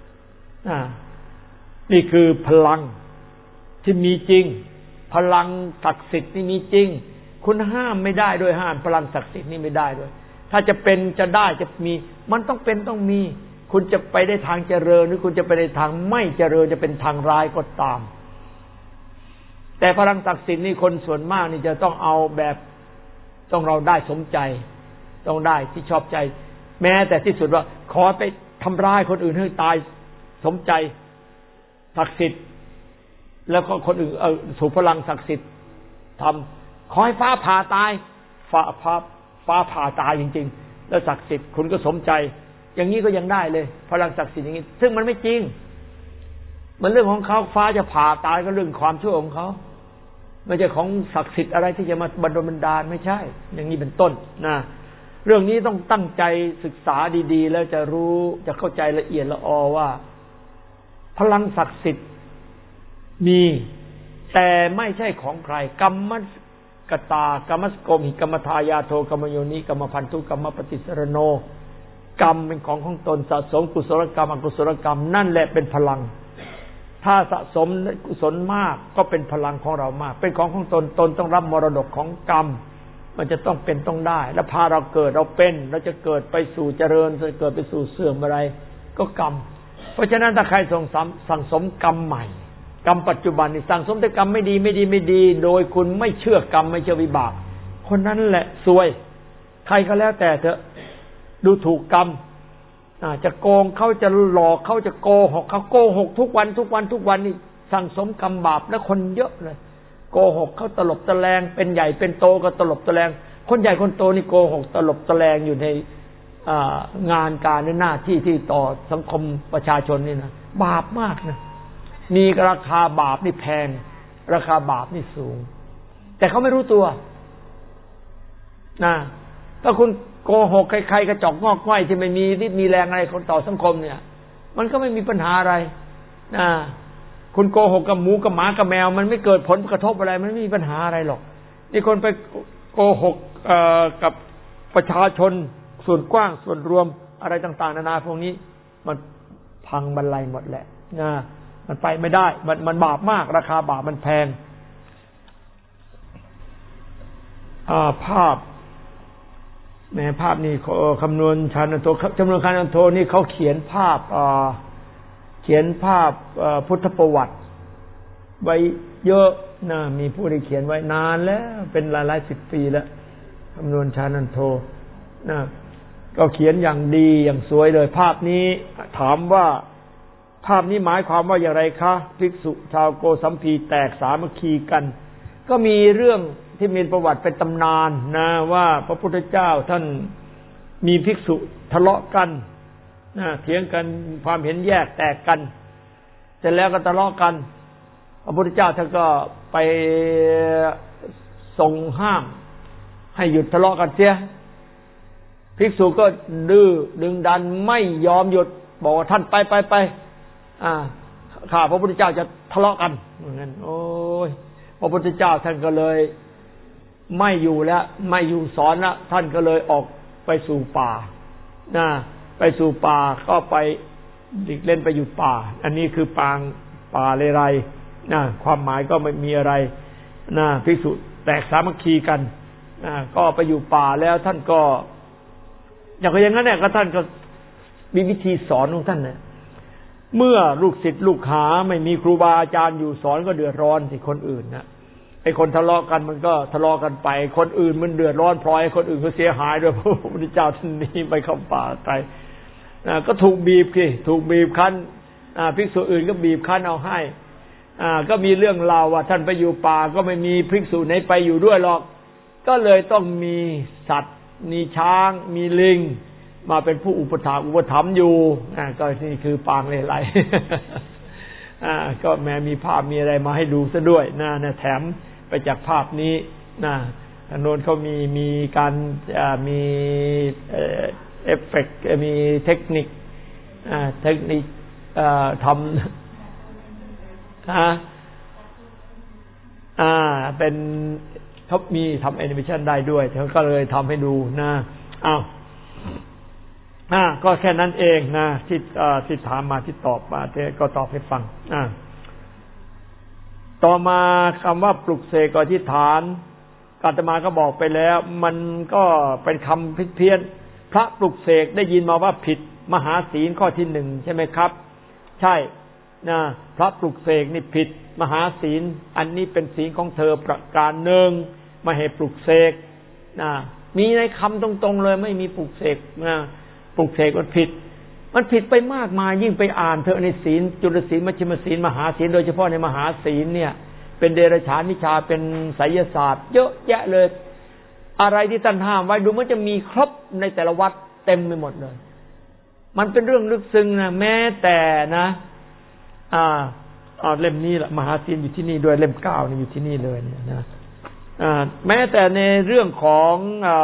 นี่คือพลังที่มีจริงพลังศักดิ์สิทธิ์นี่มีจริงคุณห้ามไม่ได้ด้วยห้ามพลังศักดิ์สิทธิ์นี่ไม่ได้ด้วยถ้าจะเป็นจะได้จะมีมันต้องเป็นต้องมีคุณจะไปได้ทางเจริญหรือคุณจะไปในทางไม่เจริญจะเป็นทางร้ายก็ตามแต่พลังศักดิ์สิทธิ์นี่คนส่วนมากนี่จะต้องเอาแบบต้องเราได้สมใจต้องได้ที่ชอบใจแม้แต่ที่สุดว่าขอไปทำร้ายคนอื่นให้ตายสมใจศักดิ์สิทธิ์แล้วก็คนอื่นถูกพลังศักดิ์สิทธิ์ทำขอให้ฟ้าผ่าตายฟ้าผ่าตายจริงๆแล้วศักดิ์สิทธิ์คุณก็สมใจอย่างนี้ก็ยังได้เลยพลังศักดิ์สิทธิ์อย่างนี้ซึ่งมันไม่จริงมันเรื่องของเขาฟ้าจะผ่าตายก็เรื่องความชั่วของเขาไม่ใช่ของศักดิ์สิทธิ์อะไรที่จะมาบันดาลไม่ใช่อย่างนี้เป็นต้นนะเรื่องนี้ต้องตั้งใจศึกษาดีๆแล้วจะรู้จะเข้าใจละเอียดละออว่าพลังศักดิ์สิทธิ์มีแต่ไม่ใช่ของใครกรรมกตากรรมสโกมหิกรรมทายาโทกรรมโยนิกรรมพันธุกรรมปฏิสรโนกรรมเป็นของตนสะสมกุศลกรรมอกุศลกรรมนั่นแหละเป็นพลังถ้าสะสมกุศลมากก็เป็นพลังของเรามากเป็นของตนต้องรับมรดกของกรรมมันจะต้องเป็นต้องได้แล้วพาเราเกิดเราเป็นเราจะเกิดไปสู่เจริญจะเกิดไปสู่เสื่อมอะไรก็กรรมเพราะฉะนั้นถ้าใครสั่งสมกรรมใหม่กรรมปัจจุบันนี่สั่งสมแต่กรรมไม่ดีโดยคุณไม่เชื่อกรรมไม่เชื่อวิบากคนนั้นแหละซวยใครก็แล้วแต่เถอะดูถูกกรรมจะโกงเขาจะหลอกเขาจะโกหกเขาโกหกทุกวันนี่สั่งสมกรรมบาปและคนเยอะเลยโกหกเขาตลบตะแลงเป็นใหญ่เป็นโตก็ตลบตะแลงคนใหญ่คนโตนี่โกหกตลบตะแลงอยู่ในงานการในหน้าที่ที่ต่อสังคมประชาชนนี่นะบาปมากนะมีราคาบาปนี่แพงราคาบาปนี่สูงแต่เขาไม่รู้ตัวนะถ้าคุณโกหกใครๆกระจอกงอกง่อยที่ไม่มีฤทธิ์มีแรงอะไรคนต่อสังคมเนี่ยมันก็ไม่มีปัญหาอะไรนะคุณโกหกกับหมูกับหมากับแมวมันไม่เกิดผลกระทบอะไรมันไม่มีปัญหาอะไรหรอกนี่คนไปโกหกกับประชาชนส่วนกว้างส่วนรวมอะไรต่างๆนานาพวกนี้มันพังบรรลัยหมดแหละนะมันไปไม่ได้มันบาปมากราคาบาปมันแพงภาพแม้ภาพนี่คำนวณชานันโทจำนวนชานันโทนี่เขาเขียนภาพพุทธประวัติไว้เยอะนะมีผู้ได้เขียนไว้นานแล้วเป็นหลายสิบปีแล้วคำนวณชานันโทนะก็เขียนอย่างดีอย่างสวยเลยภาพนี้ถามว่าภาพนี้หมายความว่าอย่างไรคะภิกษุชาวโกสัมพีแตกสามัคคีกันก็มีเรื่องที่มีประวัติเป็นตำนานนะว่าพระพุทธเจ้าท่านมีภิกษุทะเลาะกันนะเถียงกันความเห็นแยกแตกกันเสร็จแล้วก็ทะเลาะกันพระพุทธเจ้าท่านก็ไปทรงห้ามให้หยุดทะเลาะกันเสียภิกษุก็ดื้อดึงดันไม่ยอมหยุดบอกว่าท่านไปข้าพระพุทธเจ้าจะทะเลาะกันเหมือนกันโอ้ยพระพุทธเจ้าท่านก็เลยไม่อยู่แล้วไม่อยู่สอนแล้วท่านก็เลยออกไปสู่ป่าไปสู่ป่าก็ไปดิกเล่นไปอยู่ป่าอันนี้คือป่าเลไรความหมายก็ไม่มีอะไรภิกษุแตกสามัคคีกันก็ไปอยู่ป่าแล้วท่านก็อย่างนั้นเนี่ยก็ท่านก็มีวิธีสอนของท่านเนี่ยเมื่อลูกศิษย์ลูกหาไม่มีครูบาอาจารย์อยู่สอนก็เดือดร้อนสิคนอื่นนะไอ้คนทะเลาะกันมันก็ทะเลาะกันไปคนอื่นมันเดือดร้อนพลอยคนอื่นก็เสียหายด้วยพระพุทธเจ้าท่านนี้ไปเข้าป่าไปก็ถูกบีบคั้นภิกษุอื่นก็บีบคั้นเอาให้ก็มีเรื่องเล่าว่าท่านไปอยู่ป่าก็ไม่มีภิกษุไหนไปอยู่ด้วยหรอกก็เลยต้องมีสัตว์มีช้างมีลิงมาเป็นผู้อุปถัมภ์อยู่ก็นี่คือปางเลไลก็แม้มีภาพมีอะไรมาให้ดูซะด้วยนะแถมไปจากภาพนี้ทางโน้นเขามีการมีเอฟเฟกต์มีเทคนิคทำเป็นเขามีทำแอนิเมชันได้ด้วยเขาก็เลยทำให้ดูนะก็แค่นั้นเองนะที่ถามมาที่ตอบมาก็ตอบให้ฟังต่อมาคำว่าปลุกเสกอธิษฐานอาตมาก็บอกไปแล้วมันก็เป็นคำผิดเพี้ยนพระปลุกเสกได้ยินมาว่าผิดมหาศีลข้อที่หนึ่งใช่ไหมครับใช่นะพระปลุกเสกนี่ผิดมหาศีลอันนี้เป็นศีลของเธอประการหนึ่งไม่ให้ปลุกเสกมีในคำตรงๆเลยไม่มีปลุกเสกปลุกเสกมันผิดไปมากมายยิ่งไปอ่านเถอะในศีลจุลศีลมัชฌิมศีลมหาศีลโดยเฉพาะในมหาศีลเนี่ยเป็นเดรัจฉานวิชาเป็นไสยศาสตร์เยอะแยะเลยอะไรที่ท่านห้ามไว้ดูมันจะมีครบในแต่ละวัดเต็มไปหมดเลยมันเป็นเรื่องลึกซึ้งนะแม้แต่นะเล่มนี้แหละมหาศีลอยู่ที่นี่ด้วยเล่ม9นี่อยู่ที่นี่เลยเนี่ยนะแม้แต่ในเรื่องของ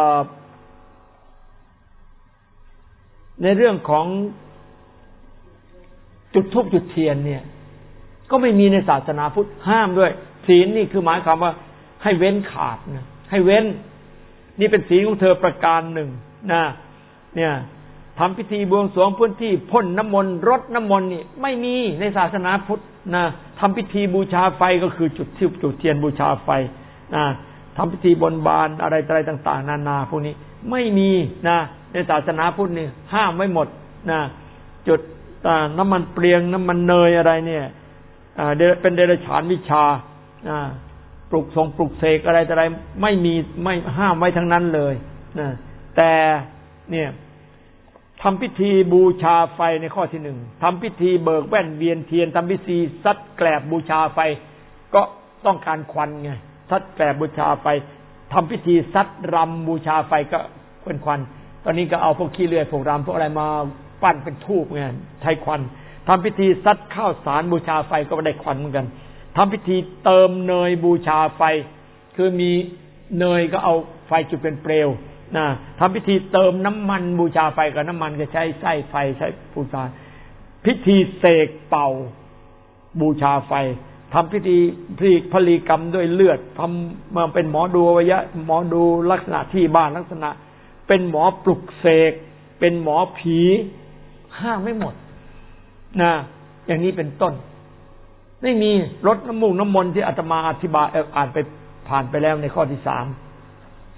จุดธูปจุดเทียนเนี่ยก็ไม่มีในศาสนาพุทธห้ามด้วยศีลนี่คือหมายความว่าให้เว้นขาดนะให้เว้นนี่เป็นศีลของเธอประการหนึ่งนะเนี่ยทำพิธีบวงสรวงพื้นที่พ่นน้ำมนต์รดน้ำมนต์นี่ไม่มีในศาสนาพุทธนะทำพิธีบูชาไฟก็คือจุดธูปจุดเทียนบูชาไฟนะทำพิธีบนบานอะไรต่างๆนานาพวกนี้ไม่มีนะในศาสนาพุทธนี่ห้ามไว้หมดนะจุดน้ำมันเปลียงน้ำมันเนยอะไรเนี่ยเป็นเดรัจฉานวิชาปลุกเสกอะไรไม่มีไม่ห้ามไว้ทั้งนั้นเลยนะแต่เนี่ยทำพิธีบูชาไฟในข้อที่หนึ่งทำพิธีเบิกแว่นเวียนเทียนทำพิธีซัดแกลบบูชาไฟก็ต้องการควันไงซัดแกลบบูชาไฟทำพิธีซัดรำบูชาไฟก็เป็นควันตอนนี้ก็เอาพวกขี้เลื่อยพวกรำพวกอะไรมาปั้นเป็นธูปไงใช้ควันทำพิธีซัดข้าวสารบูชาไฟก็ได้ควันเหมือนกันทำพิธีเติมเนยบูชาไฟคือมีเนยก็เอาไฟจุดเป็นเปลวนะทำพิธีเติมน้ำมันบูชาไฟกับน้ำมันก็ใช้ไส้ไฟใช้บูชาพิธีเสกเป่าบูชาไฟทำพิธีพลีกรรมด้วยเลือดทำมาเป็นหมอดูอวัยวะหมอดูลักษณะที่บ้านลักษณะเป็นหมอปลุกเสกเป็นหมอผีห้ามไม่หมดนะอย่างนี้เป็นต้นไม่มีรดน้ำมูกน้ำมนต์ที่อาตมาอธิบายอ่านไปผ่านไปแล้วในข้อที่3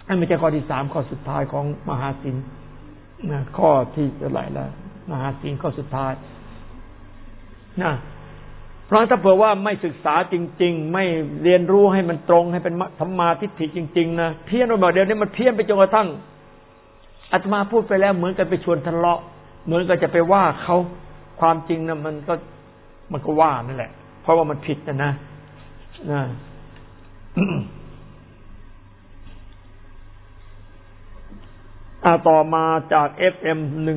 นั่นไม่ใช่ข้อที่3ข้อสุดท้ายของมหาศีลนะข้อที่เท่าไหร่ละมหาศีลข้อสุดท้ายนะเพราะถ้าเผื่อว่าไม่ศึกษาจริงๆไม่เรียนรู้ให้มันตรงให้เป็นสัมมาทิฏฐิจริงๆนะเพี้ยนไปหมดเดี๋ยวนี้มันเพี้ยนไปจนกระทั่งอาตมาพูดไปแล้วเหมือนกันไปชวนทะเลาะเหมือนกันจะไปว่าเขาความจริงนะมันก็ว่านั่นแหละเพราะว่ามันผิดนะต่อมาจาก FM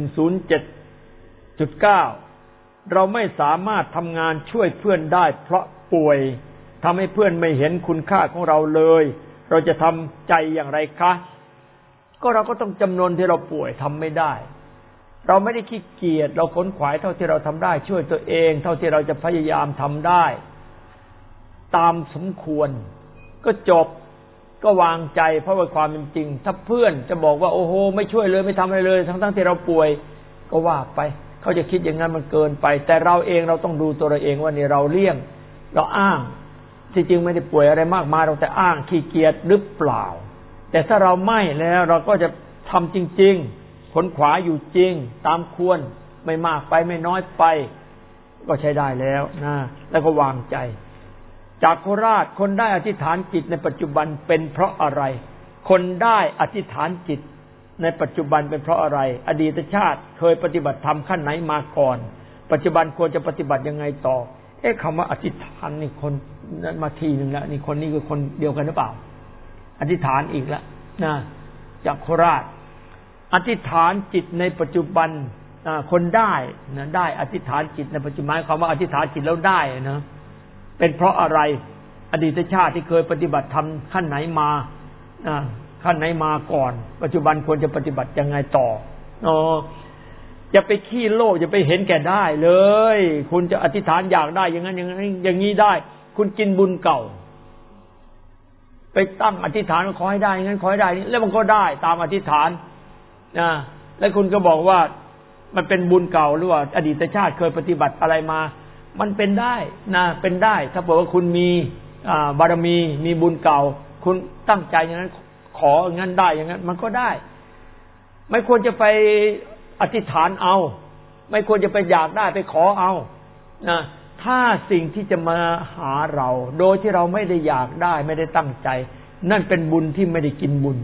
107.9 เราไม่สามารถทำงานช่วยเพื่อนได้เพราะป่วยทำให้เพื่อนไม่เห็นคุณค่าของเราเลยเราจะทำใจอย่างไรคะก็เราก็ต้องจำนวนที่เราป่วยทำไม่ได้เราไม่ได้ขี้เกียจเราขนขวายเท่าที่เราทำได้ช่วยตัวเองเท่าที่เราจะพยายามทำได้ตามสมควรก็จบก็วางใจเพราะว่าความเป็นจริงถ้าเพื่อนจะบอกว่าโอ้โหไม่ช่วยเลยไม่ทำอะไรเลยทั้งที่เราป่วยก็ว่าไปเขาจะคิดอย่างนั้นมันเกินไปแต่เราเองเราต้องดูตัวเราเองว่านี่เราเลี่ยงเราอ้างที่จริงไม่ได้ป่วยอะไรมากมายเราแต่อ้างขี้เกียจหรือเปล่าแต่ถ้าเราไม่แล้วเราก็จะทำจริงๆขนขวายอยู่จริงตามควรไม่มากไปไม่น้อยไปก็ใช้ได้แล้วนะแล้วก็วางใจจากโคราชคนได้อธิษฐานจิตในปัจจุบันเป็นเพราะอะไรคนได้อธิษฐานจิตในปัจจุบันเป็นเพราะอะไรอดีตชาติเคยปฏิบัติธรรมขั้นไหนมาก่อนปัจจุบันควรจะปฏิบัติยังไงต่อคำว่าอธิษฐานนี่คนนั้นมาทีนึงแล้วนี่คนนี้คือคนเดียวกันหรือเปล่าอธิษฐานอีกแล้วนะจากโคราชอธิษฐานจิตในปัจจุบันคนได้นะได้อธิษฐานจิตในปัจจุบันคำว่าอธิษฐานจิตแล้วได้นะเป็นเพราะอะไรอดีตชาติที่เคยปฏิบัติธรรมขั้นไหนมาขั้นไหนมาก่อนปัจจุบันควรจะปฏิบัติยังไงต่ออย่าไปขี้โลภอย่าไปเห็นแก่ได้เลยคุณจะอธิษฐานอยากได้อย่างนั้นอย่างนี้ได้คุณกินบุญเก่าไปตั้งอธิษฐานขอให้ได้อย่างนั้นขอให้ได้นี่แล้วมันก็ได้ตามอธิษฐานแล้วคุณก็บอกว่ามันเป็นบุญเก่าหรือว่าอดีตชาติเคยปฏิบัติอะไรมามันเป็นได้นะเป็นได้ถ้าบอกว่าคุณมีบารมีมีบุญเก่าคุณตั้งใจอย่างนั้นขออย่างนั้นได้อย่างนั้นมันก็ได้ไม่ควรจะไปอธิษฐานเอาไม่ควรจะไปอยากได้ไปขอเอานะถ้าสิ่งที่จะมาหาเราโดยที่เราไม่ได้อยากได้ไม่ได้ตั้งใจนั่นเป็นบุญที่ไม่ได้กินบุญ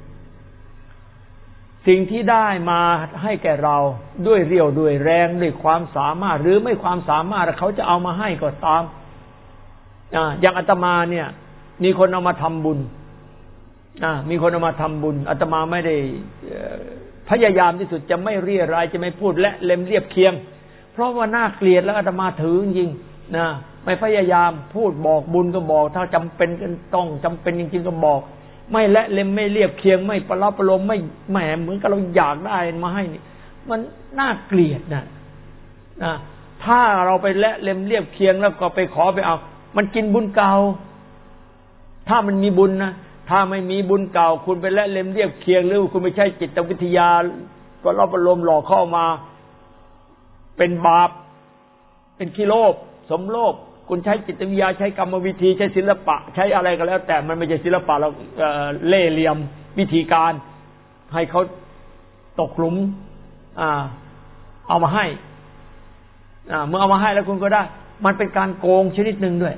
สิ่งที่ได้มาให้แก่เราด้วยเรี่ยวด้วยแรงด้วยความสามารถหรือไม่ความสามารถเขาจะเอามาให้ก็ตามอย่างอาตมาเนี่ยมีคนเอามาทำบุญมีคนเอามาทำบุญอาตมาไม่ได้พยายามที่สุดจะไม่เรี่ยรายจะไม่พูดและเล็มเรียบเคียงเพราะว่าน่าเกลียดแล้วอาตมาถือจริงนะไม่พยายามพูดบอกบุญก็บอกถ้าจำเป็นต้องจำเป็นจริงๆก็บอกไม่และเล็มไม่เรียบเคียงไม่ประลอบประโลมไม่แหมเหมือนกับเราอยากได้มาให้นี่มันน่าเกลียดนะถ้าเราไปและเล็มเรียบเคียงแล้วก็ไปขอไปเอามันกินบุญเก่าถ้ามันมีบุญนะถ้าไม่มีบุญเก่าคุณไปและเล็มเรียบเคียงหรือคุณไม่ใช่จิตวิทยาก็ประลอบประโลมหลอกเข้ามาเป็นบาปเป็นขี้โลภสมโลภคุณใช้จิตวิทยาใช้กรรมวิธีใช้ศิลปะใช้อะไรก็แล้วแต่มันไม่ใช่ศิลปะเราเล่ห์เหลี่ยมวิธีการให้เขาตกหลุมเอามาให้เมื่อเอามาให้แล้วคุณก็ได้มันเป็นการโกงชนิดหนึ่งด้วย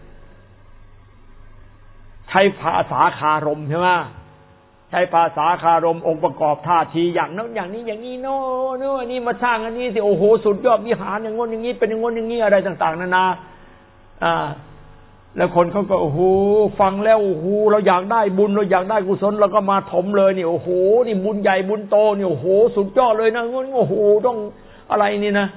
ใช้ภาษาคารมใช่ไหมใช้ภาษาคารมองค์ประกอบท่าทีอย่างนั้นอย่างนี้อย่างนี้โน่นี่มาสร้างอันนี้สิโอ้โหสุดยอดวิหารอย่างงนอย่างนี้เป็นอย่างงนอย่างนี้อะไรต่างๆนานาแล้วคนเขาก็โอ้โหฟังแล้วโอ้โหเราอยากได้บุญเราอยากได้กุศลเราก็มาถมเลยนี่โอ้โหนี่บุญใหญ่บุญโตนี่โอ้โหสุดยอดเลยนะงนโอ้โหต้องอะไรนี่นะ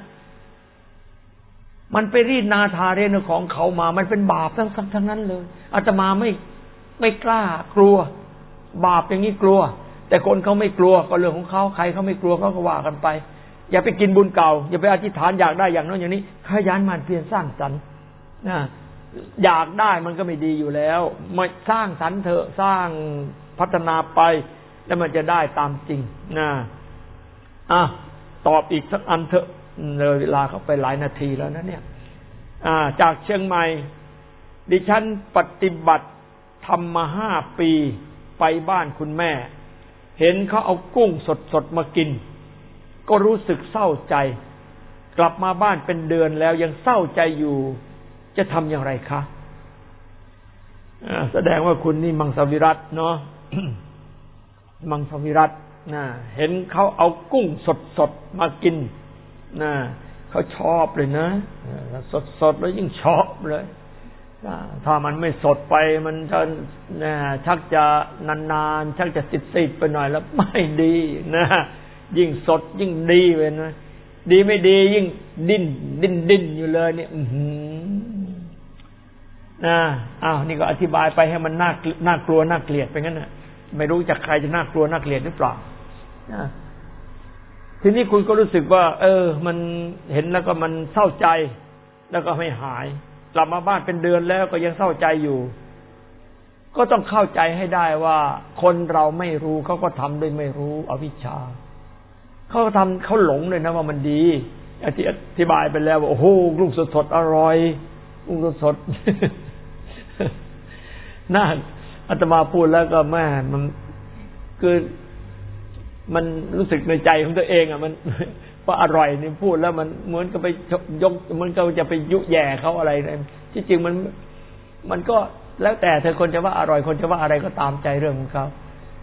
มันไปรีดนาทาเรนของเขามามันเป็นบาปทั้งนั้นเลยอาตมาไม่กล้ากลัวบาปอย่างนี้กลัวแต่คนเขาไม่กลัวก็เรื่องของเขาใครเขาไม่กลัวเขาก็ว่ากันไปอย่าไปกินบุญเก่าอย่าไปอธิษฐานอยากได้อย่างนั้นอย่างนี้ขยันหมั่นเพียรสร้างสรรค์อยากได้มันก็ไม่ดีอยู่แล้วมาสร้างสรรค์เถอะสร้างพัฒนาไปแล้วมันจะได้ตามจริงตอบอีกสักอันเถอะเลยเวลาเข้าไปหลายนาทีแล้วนะเนี่ยจากเชียงใหม่ดิฉันปฏิบัติทำมา5 ปีไปบ้านคุณแม่เห็นเขาเอากุ้งสดๆมากินก็รู้สึกเศร้าใจกลับมาบ้านเป็นเดือนแล้วยังเศร้าใจอยู่จะทำอย่างไรคะแสดงว่าคุณนี่มังสวิรัติเนาะ มังสวิรัติเห็นเขาเอากุ้งสดๆมากินเขาชอบเลยนะสดๆแล้วยิ่งชอบเลยถ้ามันไม่สดไปมันจะชักจะนานๆชักจะติดๆไปหน่อยแล้วไม่ดีนะยิ่งสดยิ่งดีเลยนะดีไม่ดียิ่งดิ้นอยู่เลยเนี่ยนี่ก็อธิบายไปให้มันน่ากลัวน่าเกลียดไปงั้นน่ะไม่รู้จักใครจะน่ากลัวน่าเกลียดหรือเปล่าทีนี้คุณก็รู้สึกว่ามันเห็นแล้วก็มันเศร้าใจแล้วก็ไม่หายกลับมาบ้านเป็นเดือนแล้วก็ยังเศร้าใจอยู่ก็ต้องเข้าใจให้ได้ว่าคนเราไม่รู้เขาก็ทำด้วยไม่รู้อวิชชาเขาทำเขาหลงเลยนะว่ามันดีอธิบายไปแล้วว่าโอ้โหลูกสดๆอร่อยลูกสดๆน่าอาตมาพูดแล้วก็แม่มันคือมันรู้สึกในใจของตัวเองมันว่าอร่อยนี่พูดแล้วมันเหมือนกับไปยกมันก็จะไปยุแย่เขาอะไรที่จริงมันก็แล้วแต่เธอคนจะว่าอร่อยคนจะว่าอะไรก็ตามใจเรื่องของเขา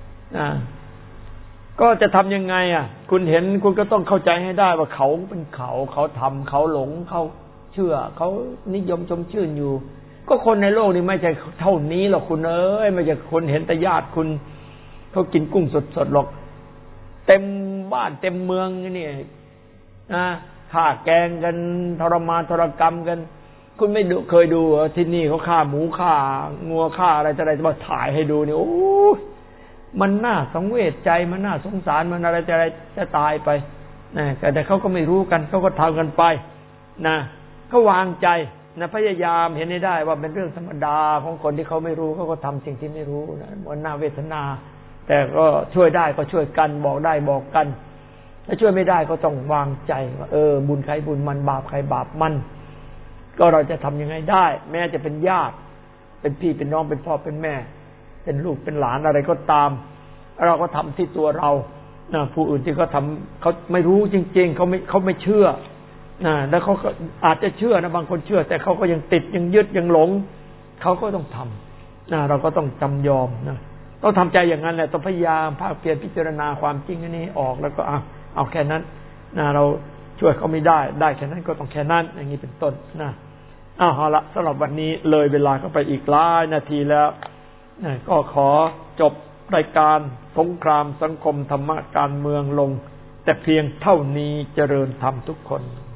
ก็จะทำยังไงคุณเห็นคุณก็ต้องเข้าใจให้ได้ว่าเขาเป็นเขาทำเขาหลงเขาเชื่อเขานิยมชมชื่นอยู่ก็คนในโลกนี้ไม่ใช่เท่านี้หรอกคุณไม่ใช่คนเห็นแต่ญาติคุณเขากินกุ้งสดๆหรอกเต็มบ้านเต็มเมืองนี่ฆ่าแกงกันทรมานทรกรรมกันคุณไม่เคยดูที่นี่เขาฆ่าหมูฆ่างัวฆ่าอะไรจะมาถ่ายให้ดูนี่โอ้มันน่าสังเวชใจมันน่าสงสารมันอะไรจะตายไปแต่เขาก็ไม่รู้กันเขาก็ทำกันไปเขาวางใจพยายามเห็นให้ได้ว่าเป็นเรื่องธรรมดาของคนที่เขาไม่รู้เขาก็ทำสิ่งที่ไม่รู้มันน่าเวทนาแต่ก็ช่วยได้ก็ช่วยกันบอกได้บอกกันถ้าช่วยไม่ได้ก็ต้องวางใจว่าบุญใครบุญมันบาปใครบาปมันก็เราจะทำยังไงได้แม้จะเป็นญาติเป็นพี่เป็นน้องเป็นพ่อเป็นแม่เป็นลูกเป็นหลานอะไรก็ตามเราก็ทำที่ตัวเราผู้อื่นที่เขาทำเขาไม่รู้จริงๆเขาไม่เชื่อแล้วเขาก็อาจจะเชื่อนะบางคนเชื่อแต่เขาก็ยังติดยังยึดยังหลงเขาก็ต้องทำเราก็ต้องจำยอมต้องทำใจอย่างนั้นแหละต้องพยายามภาคเพียรพิจารณาความจริงอันนี้ออกแล้วก็เอาแค่นั้นเราช่วยเขาไม่ได้แค่นั้นก็ต้องแค่นั้นอย่างนี้เป็นต้นเอาละสำหรับวันนี้เลยเวลาก็ไปอีกหลายนาทีแล้วก็ขอจบรายการสงครามสังคมธรรมะการเมืองลงแต่เพียงเท่านี้เจริญธรรมทุกคน